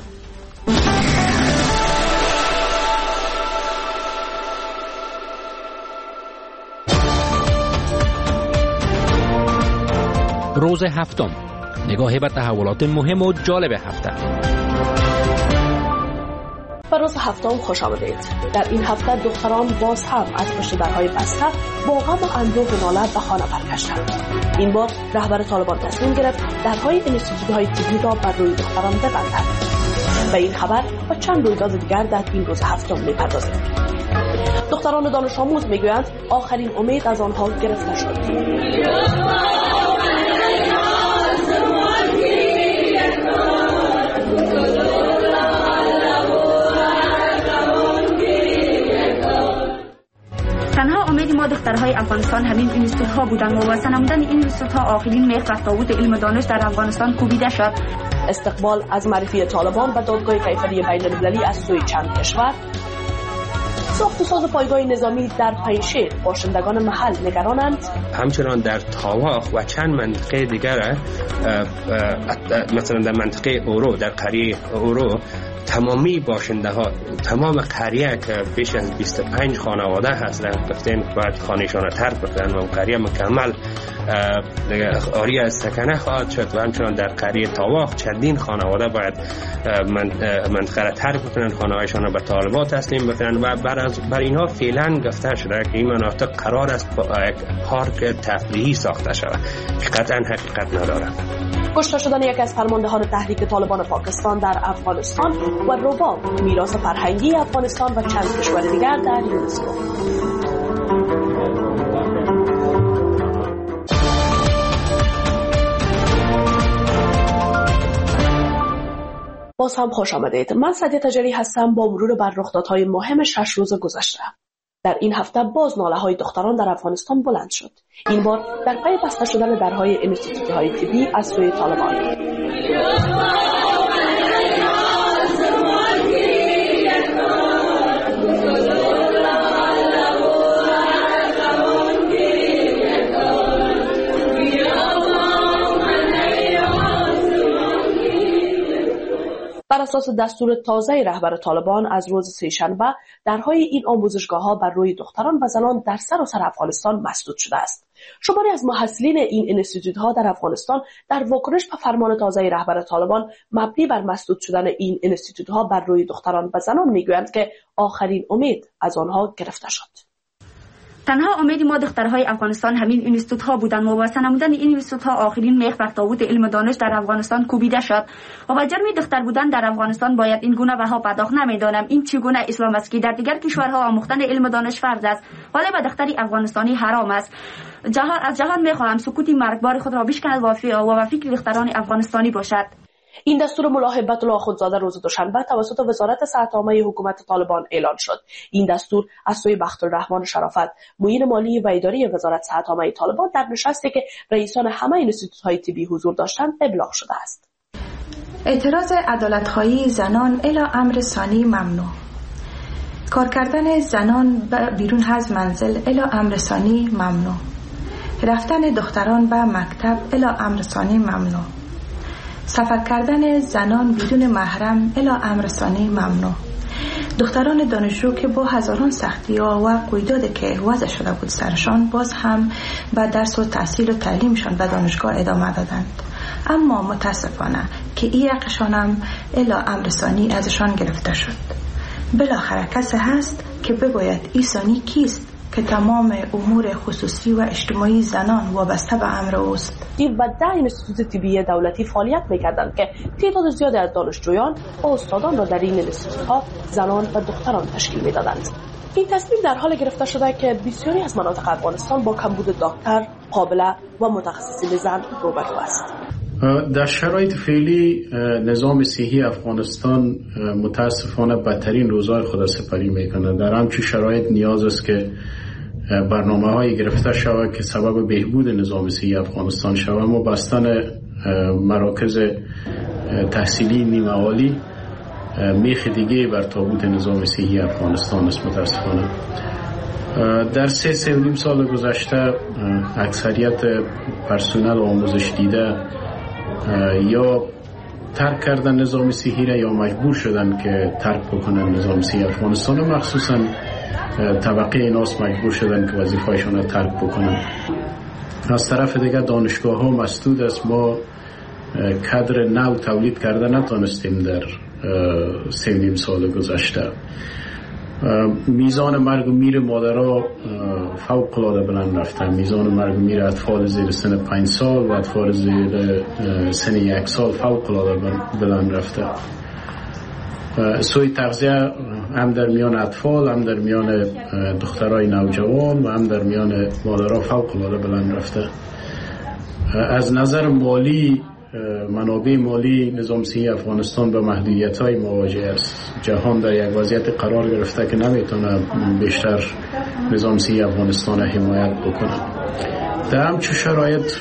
روز هفتم، نگاهی به تحولات مهم و جالب هفته. به روز هفتم خوش آمدید. در این هفته دختران باز هم از پشت درهای بسته با غم و اندوه و ناله به خانه برگشتند. این بار رهبر طالبان تصمیم گرفت درهای انستیتوت‌های طبی را بر روی دختران ببندد. به این خبر و چند رویداد دیگر در این روز هفتم می‌پردازیم. دختران دانش آموز میگویند آخرین امید از آنها گرفته شد. تنها امید ما دخترهای افغانستان همین اینستیتوت ها بودند و واسه نمودن این اینستیتوت ها آخرین میخ و تابوت علم دانش در افغانستان کوبیده شد. استقبال از معرفی طالبان به دادگاه کیفری بین المللی از سوی چند کشور. ساخت و ساز پایگاه نظامی در پنجشیر، باشندگان محل نگرانند. همچنان در تاواخ و چند منطقه دیگر مثلا در منطقه اورو، در قریه اورو تمامی باشنده ها، تمام قریه که بیش از بیست و پنج خانواده هستند گفتیم باید خانهشان را ترک بکنند و قریه مکمل آری از سکنه خواهد شد و همچنان در قریه تاواخ چندین خانواده باید منطقه را ترک بکنن، خانه‌هایشان را به طالبان تسلیم بکنن و بر, بر اینها فعلا گفته شده که این مناطق قرار است یک پارک تفریحی ساخته شود که قطعا حقیقت ندارد. کشته شدن یکی از فرماندهان تحریک طالبان پاکستان در افغانستان و رباب میراث فرهنگی افغانستان و چند کشور دیگر در یونسکو. باز هم خوش آمدید. من سعدیه تجری هستم با مرور بر رخدادهای مهم شش روز گذشته. در این هفته باز ناله های دختران در افغانستان بلند شد. این بار در پی بسته شدن درهای انستیتوت های طبی از سوی طالبان. بر اساس دستور تازه رهبر طالبان از روز سه‌شنبه درهای این آموزشگاه‌ها بر روی دختران و زنان در سراسر افغانستان مسدود شده است. شماری از محصلین این انستیتوت‌ها در افغانستان در واکنش به فرمان تازه رهبر طالبان مبنی بر مسدود شدن این انستیتوت‌ها بر روی دختران و زنان میگویند که آخرین امید از آنها گرفته شد. تنها امید ما دخترهای افغانستان همین اینستیتوت ها بودند. وابسته نمودن این اینستیتوت ها آخرین میخ بر تابوت علم دانش در افغانستان کوبیده شد و با جرم دختر بودن در افغانستان باید این گونه بها پرداخت. نمیدانم این چگونه اسلام است که در دیگر کشورها آموختن علم دانش فرض است ولی به دختری افغانستانی حرام است. جهان از جهان میخواهم سکوتی مرگبار خود را بشکند و و فکر دختران افغانستانی باشد. این دستور ملا هبت الله آخوندزاده روز دوشنبه توسط وزارت صحت عامه حکومت طالبان اعلان شد. این دستور از سوی بختالرحمن شرافت، معین مالی و اداری وزارت صحت عامه طالبان در نشستی که رئیسان همه انستیتوت‌های طبی حضور داشتند ابلاغ شده است. اعتراض عدالت‌خواهی زنان الی امر ثانی ممنوع. کار کردن زنان بیرون از منزل الی امر ثانی ممنوع. رفتن دختران به مکتب الی امر ثانی ممنوع. سفر کردن زنان بدون محرم الی امر ثانی ممنوع. دختران دانشجو که با هزاران سختی ها و قیودی که وضع شده بود سرشان باز هم به درس و تحصیل و تعلیمشان به دانشگاه ادامه دادند، اما متاسفانه که این حقشان هم الی امر ثانی ازشان گرفته شد. بالاخره کسی هست که بگوید این ثانی کیست که تمام امور خصوصی و اجتماعی زنان وابسته به امر اوست. این و ده انستیتوت طبی دولتی فعالیت میکردند که تعداد زیادی از دانشجویان و استادان را در این انستیتوت‌ها زنان و دختران تشکیل میدادند. این تصمیم در حال گرفته شده که بسیاری از مناطق افغانستان با کمبود دکتر، قابله و متخصصین زن روبرو است. در شرایط فعلی نظام صحی افغانستان متاسفانه بدترین روزهای خود سپری میکنه. در همچین شرایط نیاز است که برنامه های گرفته شود که سبب بهبود نظام صحی افغانستان شود. ما بستن مراکز تحصیلی نیمه عالی میخ دیگه بر تابوت نظام صحی افغانستان است. متاسفانه در سه سه و نیم سال گذشته اکثریت پرسنل آموزش دیده یا ترک کردن نظام صحی را یا مجبور شدن که ترک بکنن نظام صحی افغانستان و مخصوصا طبقه ناس مجبور شدن که وظیفه‌شون را ترک بکنن. از طرف دیگه دانشگاه ها مسدود است. ما کادر نو تولید کرده نتونستیم در سه نیم سال گذشته. میزان مرگ و میر مادرها فوق العاده بلند رفته. میزان مرگ و میر اطفال زیر سن پنج سال و اطفال زیر سن یک سال فوق العاده بلند رفته. سوی تغذیه هم در میان اطفال، هم در میان دخترای نوجوان و هم در میان مادرها فوق العاده بلند رفته. از نظر مالی، منابع مالی نظام صحی افغانستان به محدودیت‌های مواجه است. جهان در یک وضعیت قرار گرفته که نمیتونه بیشتر نظام صحی افغانستان را حمایت بکنه. در همچون شرایط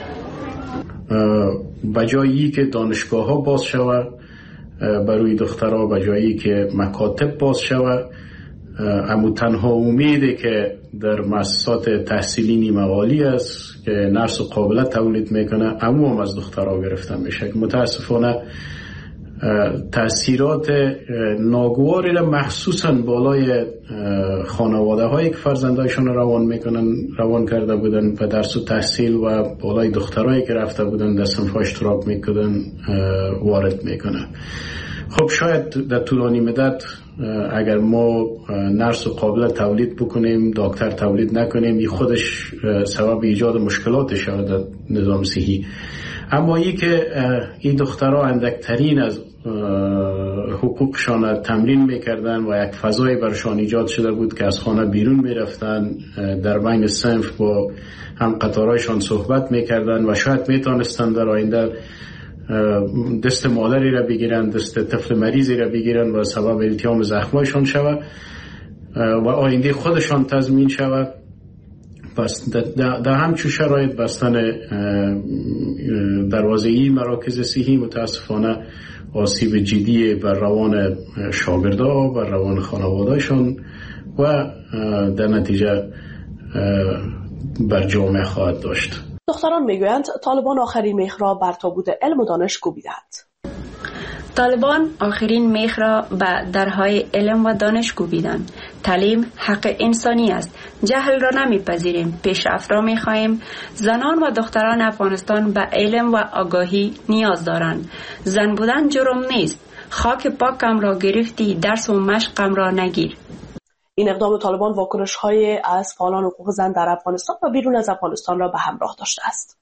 بجایی که دانشگاه ها باز شود برای دخترها، بجایی که مکاتب باز شود، اما تنها امیده که در مؤسسات تحصیلی نیمه عالی است که نرس و قابله تولید میکنه، اما هم از دخترها گرفته میشه. متاسفانه تأثیرات ناگواری را مخصوصا بالای خانواده هایی که فرزندایشان روان میکنن روان کرده بودن و درس و تحصیل و بالای دخترایی که رفته بودن در صنف اشتراک میکردن وارد میکنه. خب شاید در طولانی مدت اگر ما نرس و قابل تولید بکنیم، دکتر تولید نکنیم، این خودش سبب ایجاد مشکلات شود در نظام صحی. اما ای که این دخترها اندکترین از حقوقشان تمرین میکردن و یک فضای برشان ایجاد شده بود که از خانه بیرون میرفتن، در بین صنف با هم قطارایشان صحبت میکردن و شاید میتونستن در آینده دست مادری را بگیرن، دست طفل مریضی را بگیرن و سبب التیام زخمایشان شود و آینده خودشان تضمین شود. پس در همچون شرایط بستن دروازه‌ای مراکز صحی متاسفانه آسیب جدی بر روان شاگردها و روان خانوادهشان و در نتیجه بر جامعه خواهد داشت. دختران میگویند طالبان آخرین میخ را بر تابوت علم و دانش کوبیدند. طالبان آخرین میخ را به درهای علم و دانش کوبیدند. تعلیم حق انسانی است. جهل را نمیپذیریم. پیشرفت را میخواهیم. زنان و دختران افغانستان به علم و آگاهی نیاز دارند. زن بودن جرم نیست. خاک پاکم را گرفتی، درس و مشقم را نگیر. این اقدام طالبان واکنش‌های از فعالان حقوق زن در افغانستان و بیرون از افغانستان را به همراه داشته است.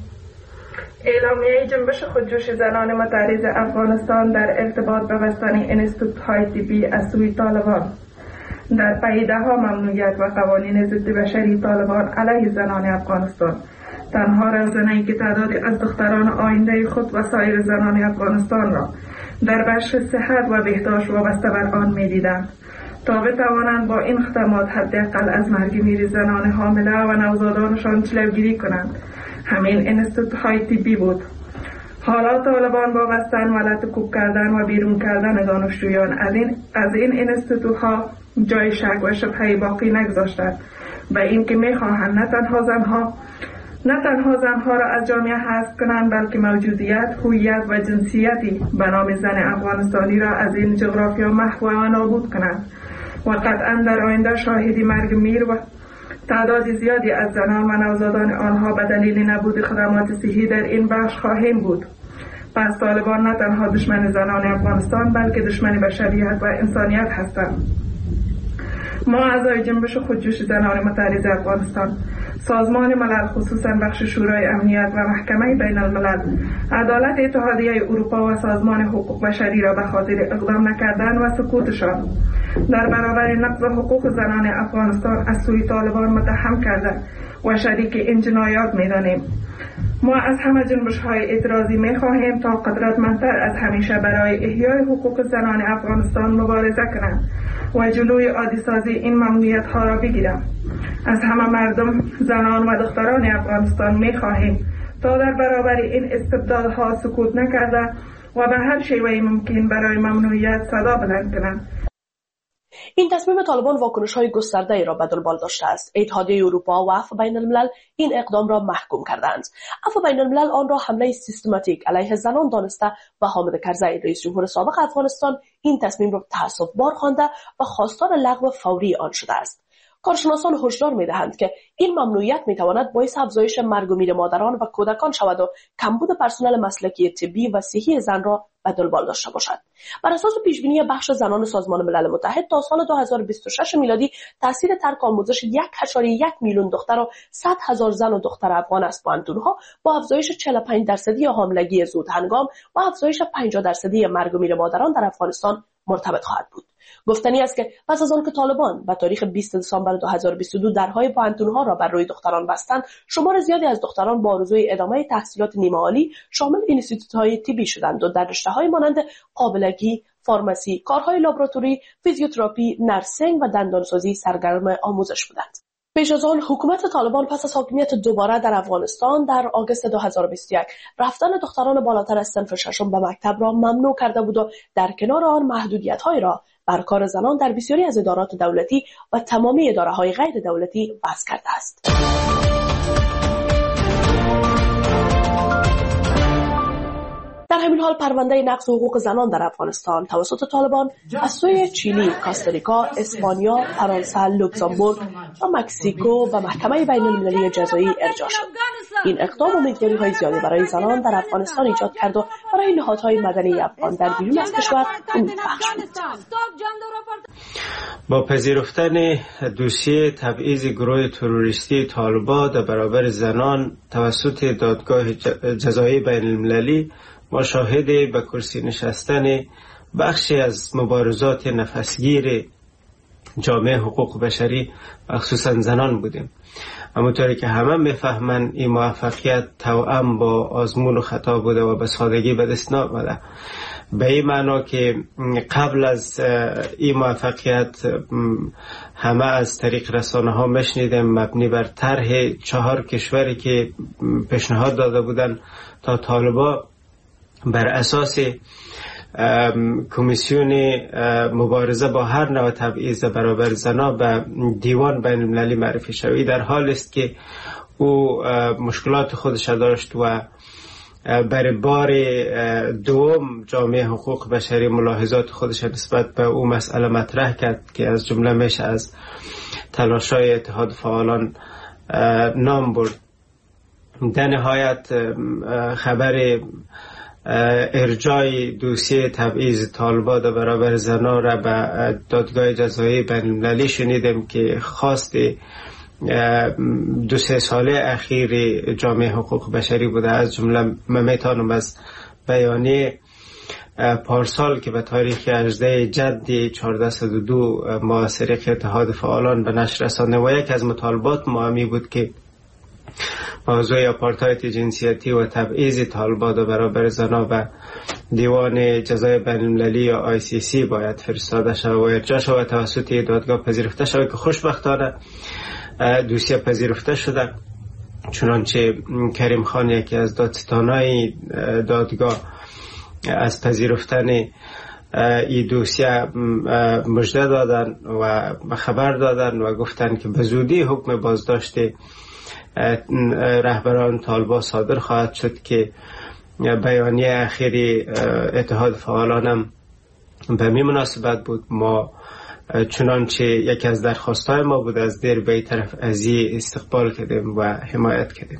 اعلامیه جنبش خودجوش زنان متحرز افغانستان در ارتباط به بستن انستیتوت‌های طبی از سوی طالبان در پیده‌ها ممنوعیت و قوانین ضد بشری طالبان علیه زنان افغانستان تنها روزنه‌ای که تعدادی از دختران آینده خود و سایر زنان افغانستان را در بخش صحت و بهداشت وابسته بر آن می‌دیدند تا بتوانند با این خدمات حداقل از مرگ میر زنان حامله و نوزادانشان جلوگیری کنند. همین انستیتوت‌های طبی بود. حالا طالبان با بستن و لطکوب کردن و بیرون کردن دانشجویان از این از این انستیتوت‌ها جای شک و شبهه باقی نگذاشتند و این که می‌خواهند نه تنها زنها نه تنها زنها را از جامعه حذف کنند بلکه موجودیت، هویت و جنسیتی به نام زن افغانستانی را از این جغرافیا محو و نابود کنند و قطعا در آینده شاهدی مرگ میر و تعداد زیادی از زنان و نوزادان آنها به دلیل نبود خدمات صحی در این بخش خواهیم بود. پس طالبان نه تنها دشمن زنان افغانستان بلکه دشمن بشریت و انسانیت هستند. ما اعضای جنبش خودجوش زنان متحرز افغانستان، سازمان ملل خصوصا بخش شورای امنیت و محکمه بین الملل، عدالت اتحادیه اروپا و سازمان حقوق بشری را به خاطر اقدام نکردن و سکوتشان در برابر نقض حقوق زنان افغانستان از سوی طالبان متهم کرده و شریک این جنایات می‌دانیم. ما از همه جنبش‌های اعتراضی می‌خواهیم تا قدرتمندتر از همیشه برای احیای حقوق زنان افغانستان مبارزه کنند و جلوی عادی‌سازی این ممنوعیت‌ها را بگیرند. از همه مردم، زنان و دختران افغانستان می‌خواهیم تا در برابر این استبدادها سکوت نکرده و به هر شیوهی ممکن برای ممنوعیت صدا بلند کنند. این تصمیم طالبان واکنش‌های گسترده‌ای را به دنبال داشته است. اتحادیه اروپا و عفو بین الملل این اقدام را محکوم کردند. عفو بین الملل آن را حمله سیستماتیک علیه زنان دانسته و حامد کرزی رئیس جمهور سابق افغانستان این تصمیم را تعصب‌بار خوانده و خواستار لغو فوری آن شده است. کارشناسان هشدار می‌دهند که این ممنوعیت می‌تواند باعث افزایش مرگ و میر مادران و کودکان شود و کمبود پرسنل مسلکی طبی و صحی زن را به دنبال داشته باشد. بر اساس پیشبینی بخش زنان سازمان ملل متحد تا سال دو هزار و بیست و شش میلادی تاثیر ترک آموزش یک ممیز یک میلیون دختر و صد هزار زن و دختر افغان از پوهنتون‌ها با افزایش چهل و پنج درصدی حاملگی زود هنگام و افزایش پنجاه درصدی مرگ و میر مادران در افغانستان مرتبط خواهد بود. گفتنی است که پس از آن که طالبان به تاریخ بیست دسامبر دو هزار و بیست و دو درهای پوهنتون‌ها را بر روی دختران بستند، شمار زیادی از دختران با آرزوی ادامه تحصیلات نیمه عالی شامل اینستیتوت‌های طبی شدند و در رشته‌های مانند قابلگی، فارماسی، کارهای لابراتوری، فیزیوتراپی، نرسینگ و دندانسازی سرگرم آموزش بودند. پیش از آن حکومت طالبان پس از حاکمیت دوباره در افغانستان در آگوست دو هزار و بیست و یک رفتن دختران بالاتر از صنف ششم به مکتب را ممنوع کرده بود و در کنار آن محدودیت‌هایی را بر کار زنان در بسیاری از ادارات دولتی و تمامی اداره‌های غیر دولتی وضع کرده است. در همین همین حال پرونده نقض حقوق زنان در افغانستان توسط طالبان از سوی چیلی، کاستاریکا، اسپانیا، فرانسه، لوکزامبورگ و مکزیکو و محکمه بین المللی جزایی ارجاع شد. این اقدام امیدواری های زیادی برای زنان در افغانستان ایجاد کرد و برای نهادهای مدنی افغان در بیرون از کشور امیدبخش بود. با پذیرفتن دوسیه تبعیض گروه تروریستی طالبان در برابر زنان توسط دادگاه جزایی بین المللی، ما شاهد به کرسی نشستن بخشی از مبارزات نفسگیر جامعه حقوق بشری خصوصا زنان بودیم. همونطوری که همه میفهمن این موفقیت توأم با آزمون و خطا بوده و به سادگی به دست نآمده. به این معنا که قبل از این موفقیت همه از طریق رسانه ها میشنیدیم مبنی بر طرح چهار کشوری که پیشنهاد داده بودن تا طالبا بر اساس کمیسیون مبارزه با هر نوع تبعیض برابر زنان به دیوان بین المللی معرفی شوی، در حال است که او مشکلات خودش داشت و برای بار دوم جامعه حقوق بشری ملاحظات خودش نسبت به او مسئله مطرح کرد که از جمله میشه از تلاش‌های اتحاد فعالان نام برد. در نهایت خبر ارجاع دوسیه تبعیض طالبان در برابر زنان را به دادگاه جزایی بین المللی شنیدیم که خواست دو سه ساله اخیر جامعه حقوق بشری بوده. از جمله من میتونم از بیانیه پارسال که به تاریخ هجدهم جدی چهارده صد و دو ما طریق اتحاد فعالان به نشر رسانده و یک از مطالبات ما همی بود که موضوع آپارتاید جنسیتی و تبعیض طالبان در برابر زنان و دیوان جزای بین المللی یا آی سی سی باید فرستاده شود و ارجاع شود توسط دادگاه پذیرفته شود که خوشبختانه دوسیه پذیرفته شده. چنانچه کریم خان یکی از دادستانای دادگاه از پذیرفتن این دوسیه مژده دادن و خبر دادن و گفتن که به زودی حکم بازداشت رهبران طالبان صادر خواهد شد که بیانیه اخیری اتحاد فعالان هم به می مناسبت بود. ما چنانچه یکی از درخواستهای ما بود از دیر به طرف ازی استقبال کردیم و حمایت کردیم.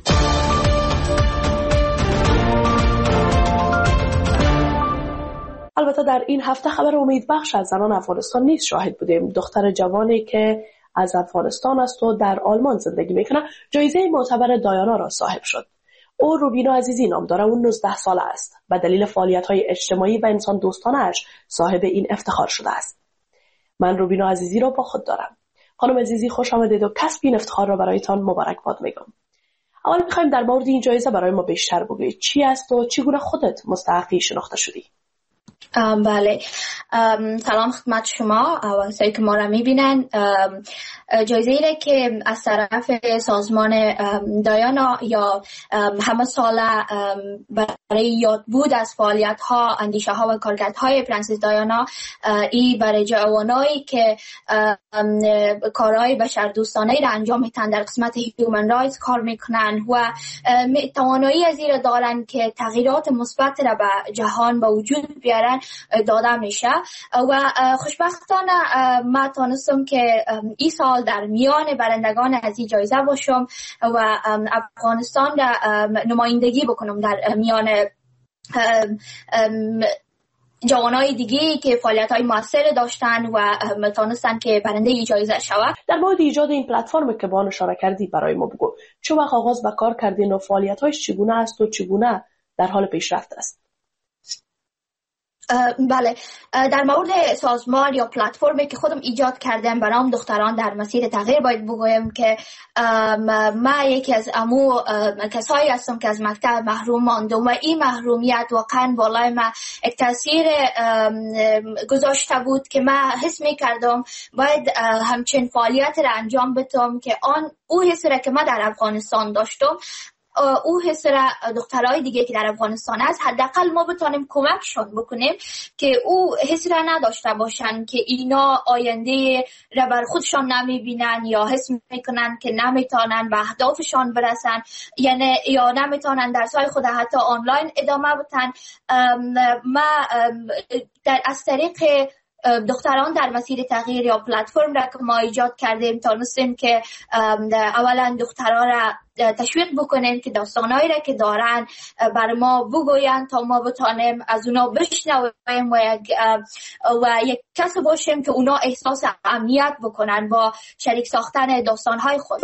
البته در این هفته خبر امیدبخش از زنان افغانستان نیز شاهد بودیم. دختر جوانی که از افغانستان است و در آلمان زندگی میکنه جایزه معتبر دایانا را صاحب شد. او روبینا عزیزی نام داره. اون نوزده ساله است. به دلیل فعالیت‌های اجتماعی و انسان دوستانه‌اش صاحب این افتخار شده است. من روبینا عزیزی را با خود دارم. خانم عزیزی خوش آمدید و کسب این افتخار را برایتان مبارکباد میگم. اول میخوایم در مورد این جایزه برای ما بیشتر بگویید. چی است و چگونه خودت مستحقی شناخته شدی؟ بله، سلام خدمت شما و کسایی که ما را میبینن. جایزه ایره که از طرف سازمان دایانا یا همه ساله برای یادبود از فعالیت ها، اندیشه ها و کارکرد های پرنسس دایانا، ای برای جوانایی که کارهای بشردوستانه را انجام میتن در قسمت هیومن رایتس کار میکنن و توانایی از این دارن که تغییرات مثبت را به جهان به وجود بیارن داده میشه. و خوشبختانه ما تونستم که این سال در میان برندگان از این جایزه باشم و افغانستان را نمایندگی بکنم در میان جوانای دیگه که فعالیت‌های موثر داشتن و تونستن که برنده این جایزه شود. در مورد ایجاد این پلتفرم که با آن اشاره کردی برای ما بگو. چه وقت آغاز به کار کردین و فعالیت‌هایش چگونه است و چگونه در حال پیشرفت است؟ بله، در مورد سازمان یا پلتفرمی که خودم ایجاد کردم برام دختران در مسیر تغییر باید بگویم که ما یکی از امو کسایی هستم که از مکتب محروم ماندم و این محرومیت واقعا بالای ما یک تاثیر گذاشته بود که من حس می کردم باید همچین فعالیت را انجام بدم که آن او حسی را که من در افغانستان داشتم او حس را دخترای دیگه که در افغانستان است حداقل ما بتونیم کمکشون بکنیم که او حس را نداشته باشن که اینا آینده را بر خودشان نمیبینن یا حس میکنن که نمیتونن به اهدافشان برسن، یعنی یا نمیتونن درسای خود حتی آنلاین ادامه بدن. ما در از طریق دختران در مسیر تغییر یا پلتفرم را که ما ایجاد کردیم تونستیم که اولا دختران را تشویق بکنیم که داستانهایی را که دارن بر ما بگوین تا ما بتانیم از اونا بشنویم و یک و یک کس باشیم که اونا احساس امنیت بکنن با شریک ساختن داستانهای خود.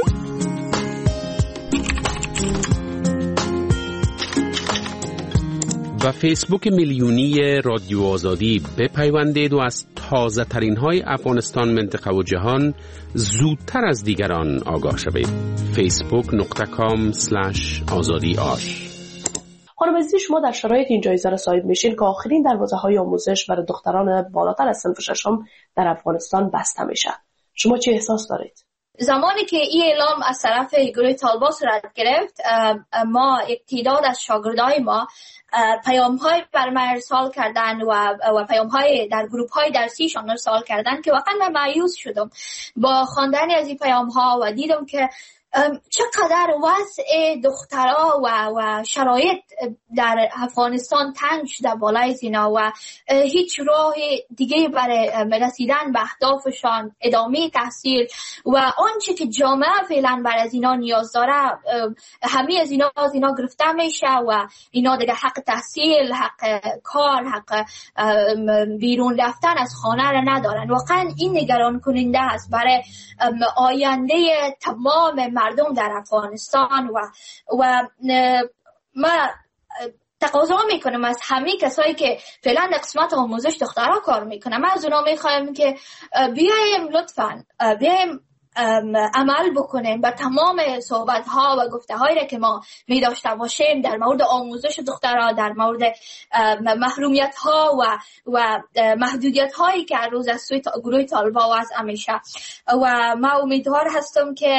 و فیسبوک میلیونی رادیو آزادی بپیوندید و از تازه ترین های افغانستان، منطقه و جهان زودتر از دیگران آگاه شوید. فیسبوک نقطه کام سلش آزادی آش. خانم عزیزی، شما در شرایط این جایزه را صاحب میشین که آخرین دروازه های آموزش برای دختران بالاتر از صنف ششم در افغانستان بسته میشه. شما چه احساس دارید؟ زمانی که این اعلام از طرف گروه طالبان صورت گرفت، ما یک تعداد از شاگردای ما پیام های بر من ارسال کردن و و پیام های در گروپ های درسیشان ارسال کردن که واقعا من مایوس شدم با خواندن از این پیام ها و دیدم که چقدر وضع دخترها و و شرایط در افغانستان تنگ شده بالای زینا و هیچ راه دیگه برای رسیدن به اهدافشان، ادامه تحصیل و آنچه که جامعه فعلا بر از اینا نیاز داره، همه از اینا از اینا گرفته میشه و اینا دیگه حق تحصیل، حق کار، حق بیرون رفتن از خانه را ندارن. واقعا این نگران کننده است برای آینده تمام مردم در افغانستان و و ما تقاضا میکنم از همه کسایی که فعلا در قسمت آموزش دخترها کار میکنن، ما از اونا میخوایم که بیایم لطفاً بیایم عمل بکنیم به تمام صحبت ها و گفته هایی که ما می داشته باشیم در مورد آموزش دخترها، در مورد محرومیت ها و و محدودیت هایی که روز از سوی گروه طالبان وضع میشه و ما امیدوار هستم که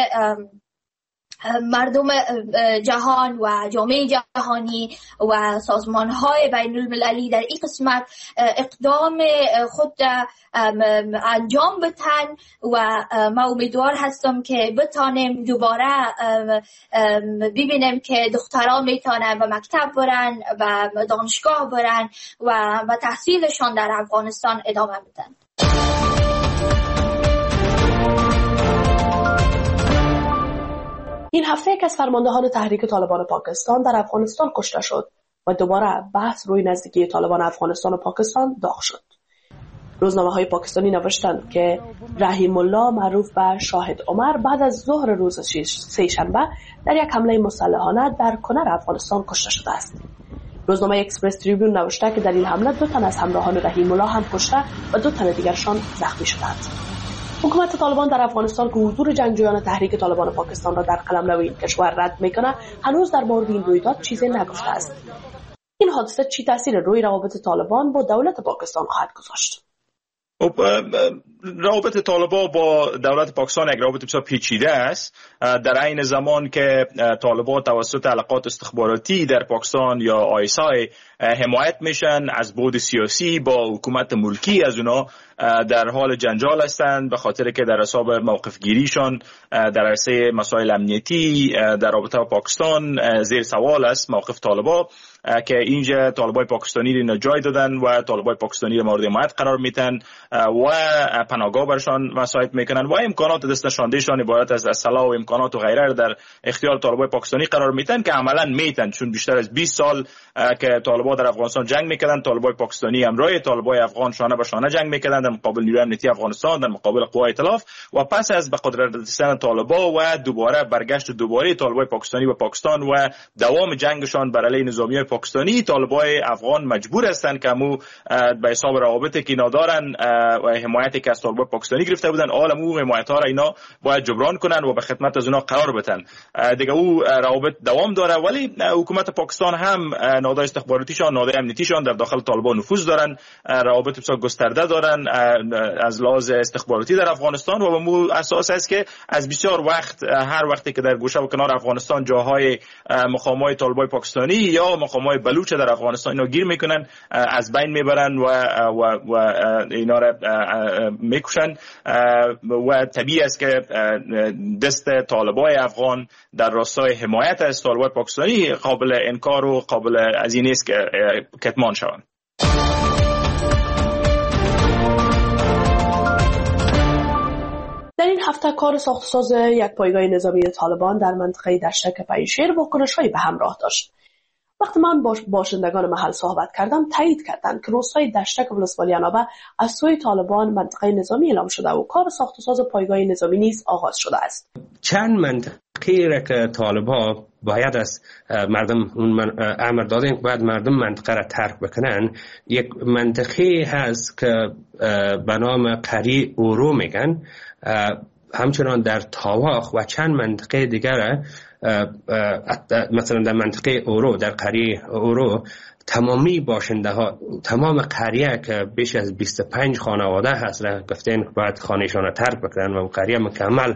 مردم جهان و جامعه جهانی و سازمان‌های بین المللی در این قسمت اقدام خود انجام بدن و ما امیدوار هستم که بتانیم دوباره ببینیم که دخترها میتونن به مکتب برن و دانشگاه برن و و تحصیلشان در افغانستان ادامه بدن. این هفته یک از فرماندهان تحریک طالبان پاکستان در افغانستان کشته شد و دوباره بحث روی نزدیکی طالبان افغانستان و پاکستان داغ شد. روزنامه‌های پاکستانی نوشتند که رحیم الله معروف به شاهد عمر بعد از ظهر روز سه‌شنبه در یک حمله مسلحانه در کنر افغانستان کشته شده است. روزنامه اکسپرس تریبیون نوشته که در این حمله دو تن از همراهان رحیم الله هم کشته و دو تن دیگرشان زخمی شدند. حکومت طالبان در افغانستان که حضور جنگجویان تحریک طالبان پاکستان را در قلمرو این کشور رد میکنه، هنوز در مورد این رویداد چیزی نگفته است. این حادثه چی تاثیر روی روابط طالبان با دولت پاکستان خواهد گذاشت؟ روابط طالبان با دولت پاکستان یک روابط بسیار پیچیده است. در عین زمان که طالبان توسط علاقات استخباراتی در پاکستان یا آی اس آی حمایت میشن، از بعد سیاسی با حکومت ملکی از اونا در حال جنجال هستند به خاطر که در حساب موقف گیریشان در عرصه مسائل امنیتی در رابطه با پاکستان زیر سوال است موقف طالبان، که اینجا طالبای پاکستانی را جای دادن و طالبای پاکستانی را مورد حمایت قرار میتن و پناهگاه برشان وسایت میکنن و امکانات دست نشاندهشان عبارت از اسلحه و امکانات و غیره را در اختیار طالبای پاکستانی قرار میتن که عملا میتن، چون بیشتر از بیست سال که طالبان در افغانستان جنگ میکردن، طالبای پاکستانی همراه طالبای افغان شانه به شانه جنگ میکردن در مقابل نیروی امنیتی افغانستان، در مقابل قوای ائتلاف، و پس از به قدرت رسیدن طالبان و دوباره برگشت دوباره طالبای پاکستانی به پاکستان و دوام جنگشان بر علیه نظامیان پاکستانی، طالبای افغان مجبور هستند که مو به حساب روابطی که ندارن و حمایتی که از طالبای پاکستانی گرفته بودن، حالا مو حمایت ها را اینا باید جبران کنن و به خدمت از اونا قرار بدن. دیگه او روابط دوام داره، ولی حکومت پاکستان هم نهادهای استخباراتیشان، نهادهای امنیتیشان در داخل طالبان نفوذ دارن، روابط بسیار گسترده دارن از لحاظ استخباراتی در افغانستان و به مو اساس است که از بسیار وقت، هر وقتی که در گوشه و کنار افغانستان جاهای مقامات طالبای پاکستانی یا مقامات بلوچ در افغانستان اینا گیر میکنن، از بین میبرن و و و اینا را میکشن و طبیعی است که دست طالبای افغان در راستای حمایت از طالبای پاکستانی قابل انکار و قابل از این نیست که کتمان شوند. در این هفته کار ساخت‌وساز یک پایگاه نظامی طالبان در منطقه دشتک پنجشیر واکنش‌هایی به همراه داشت. وقتی من با باشندگان محل صحبت کردم، تایید کردند که روستای دشتک ولسوالی عنابه از سوی طالبان منطقه نظامی اعلام شده و کار ساخت‌وساز پایگاه نظامی نیز آغاز شده است. چند منطقه را که طالبان باید از مردم اون امر دادن که باید مردم منطقه را ترک بکنن، یک منطقه هست که به نام قری اورو میگن، همچنان در تاواخ و چند منطقه دیگر، مثلا در منطقه اورو، در قریه اورو تمامی باشنده ها، تمام قریه که بیش از بیست و پنج خانواده هست را گفتن باید خانهشان را ترک بکنن و قریه مکمل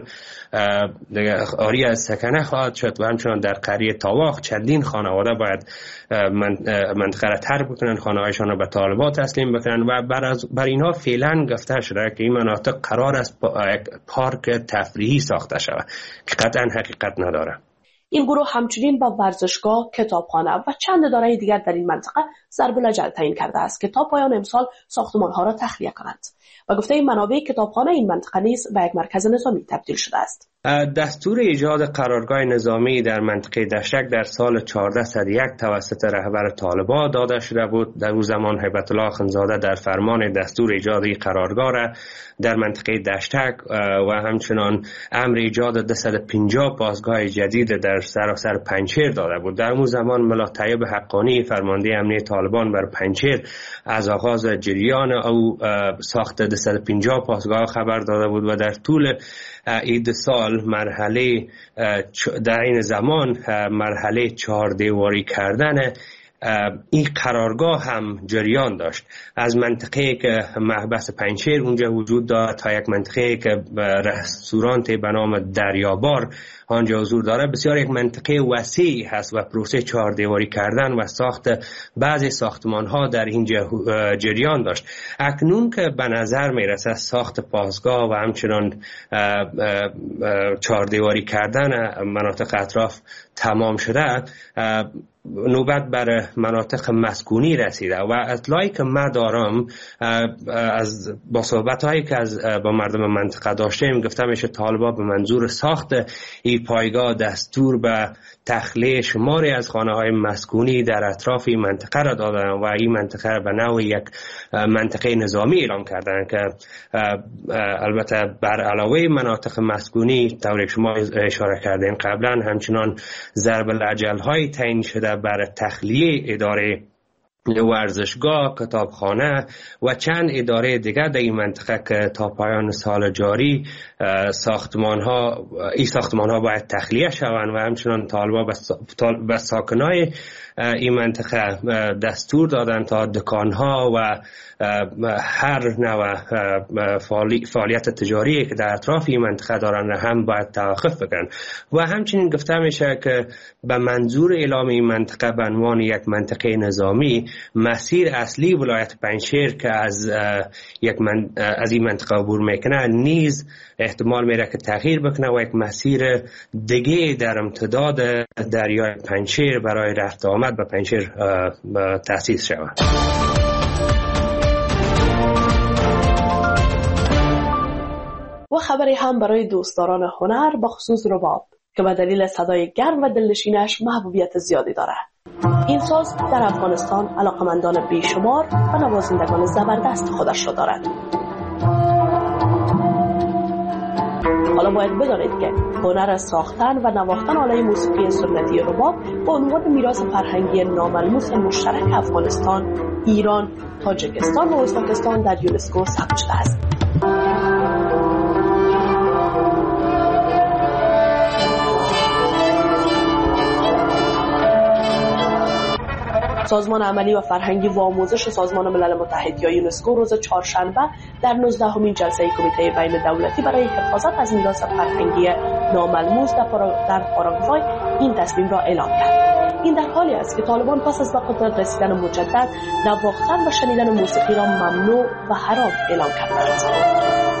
آری از سکنه خواهد شد و همچنان در قریه تاواخ چندین خانواده باید منطقه را ترک بکنن، خانه‌هایشان را به طالبان تسلیم بکنن و بر, بر اینها فعلا گفته شده که این مناطق قرار است پارک تفریحی ساخته شود که قطعا حقیقت نداره. این گروه همچنین با ورزشگاه، کتابخانه و چند اداره دیگر در این منطقه ضرب الاجل تعیین کرده است که تا پایان امسال ساختمان‌ها را تخلیه کنند و گفته این منابع کتابخانه این منطقه نیز به یک مرکز نظامی تبدیل شده است. دستور ایجاد قرارگاه نظامی در منطقه دشتک در سال چهارده صد و یک توسط رهبر طالبان داده شده بود. در اون زمان هیبت الله اخندزاده در فرمان دستور ایجاد قرارگاه را در منطقه دشتک و همچنان امر ایجاد دویست و پنجاه پاسگاه جدید در سراسر پنجشیر داده بود. در اون زمان ملا طیب حقانی فرمانده امنیت طالبان بر پنجشیر از آغاز جریان او ساخت دویست و پنجاه پاسگاه خبر داده بود و در طول این سال مرحله در این زمان مرحله چهار دیواری کردن این قرارگاه هم جریان داشت. از منطقه که محبس پنجشیر اونجا وجود دارد تا یک منطقه که رستورانت به نام دریابار آنجا حضور داره، بسیار یک منطقه وسیع هست و پروسه چهار دیواری کردن و ساخت بعضی ساختمان ها در اینجا جریان داشت. اکنون که به نظر میرسه ساخت پاسگاه و همچنان چهار دیواری کردن مناطق اطراف تمام شده، نوبت بر مناطق مسکونی رسیده و اطلاعی که ما دارم از با صحبت هایی که از با مردم منطقه داشتیم گفته میشه طالبان به منظور ساخت این پایگاه دستور به تخلیه شماری از خانه های مسکونی در اطراف این منطقه را دادن و این منطقه را به نوع یک منطقه نظامی اعلام کردن که البته بر علاوه مناطق مسکونی طوری شما اشاره کردین قبلا همچنان ضرب الاجل های تعیین شده بر تخلیه اداره ورزشگاه، کتابخانه و چند اداره دیگر در این منطقه که تا پایان سال جاری ساختمان ها این ساختمان ها باید تخلیه شوند و همچنان طالبان به ساکنای این منطقه دستور دادن تا دکان ها و هر نوع فعالیت تجاری که در اطراف این منطقه دارن هم باید توقف بکنن و همچنین گفته میشه که به منظور اعلام این منطقه به عنوان یک منطقه نظامی مسیر اصلی ولایت پنجشیر که از یک من از این منطقه عبور میکنه نیز احتمال میره که تغییر بکنه و یک مسیر دیگه در امتداد دریای پنجشیر برای رفت آمد به پنجشیر تأسیس شود. و خبری هم برای دوستداران هنر به خصوص رباب که به دلیل صدای گرم و دلنشینش محبوبیت زیادی دارد. این ساز در افغانستان علاقمندان بیشمار و نوازندگان زبردست خودش را دارد. حالا باید بدانید که هنر ساختن و نواختن آلات موسیقی سنتی رباب با عنوان میراث فرهنگی ناملموس مشترک افغانستان، ایران، تاجیکستان و ازبکستان در یونسکو ثبت شده است. سازمان عملی و فرهنگی و آموزش سازمان ملل متحد یا یونسکو روز چهارشنبه در نوزدهمین جلسه کمیته بین دولتی برای حفاظت از میراث فرهنگی ناملموس در پاراگوای این تصمیم را اعلام کرد. این در حالی است که طالبان پس از به قدرت رسیدن مجدد نواختن و شنیدن موسیقی را ممنوع و حرام اعلام کردند.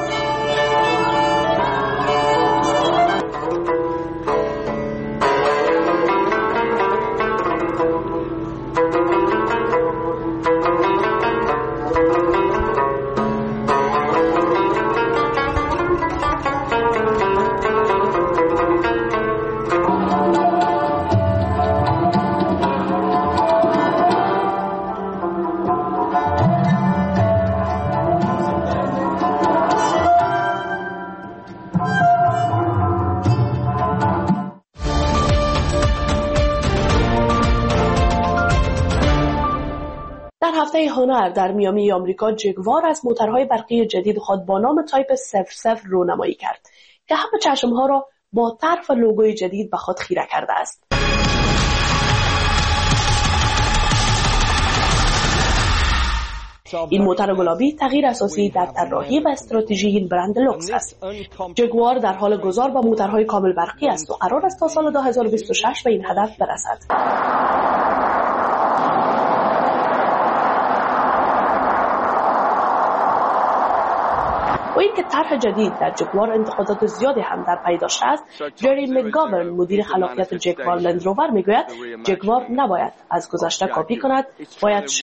هفته هنر در میامی آمریکا جگوار از موتورهای برقی جدید خود با نام تایپ صفر صفر رونمایی کرد که همه چشمها را با طرح و لوگوی جدید به خود خیره کرده است. این موتور گلابی تغییر اساسی در طراحی و استراتژی این برند لوکس است. جگوار در حال گذار با موتورهای کامل برقی است و قرار است تا سال دو هزار و بیست و شش به این هدف برسد. و اینکه طرح جدید در جگوار انتقادات زیادی هم در پی داشته است، جری مکگاورن مدیر خلاقیت جگوار لندروور میگوید جگوار نباید از گذشته کپی کند، باید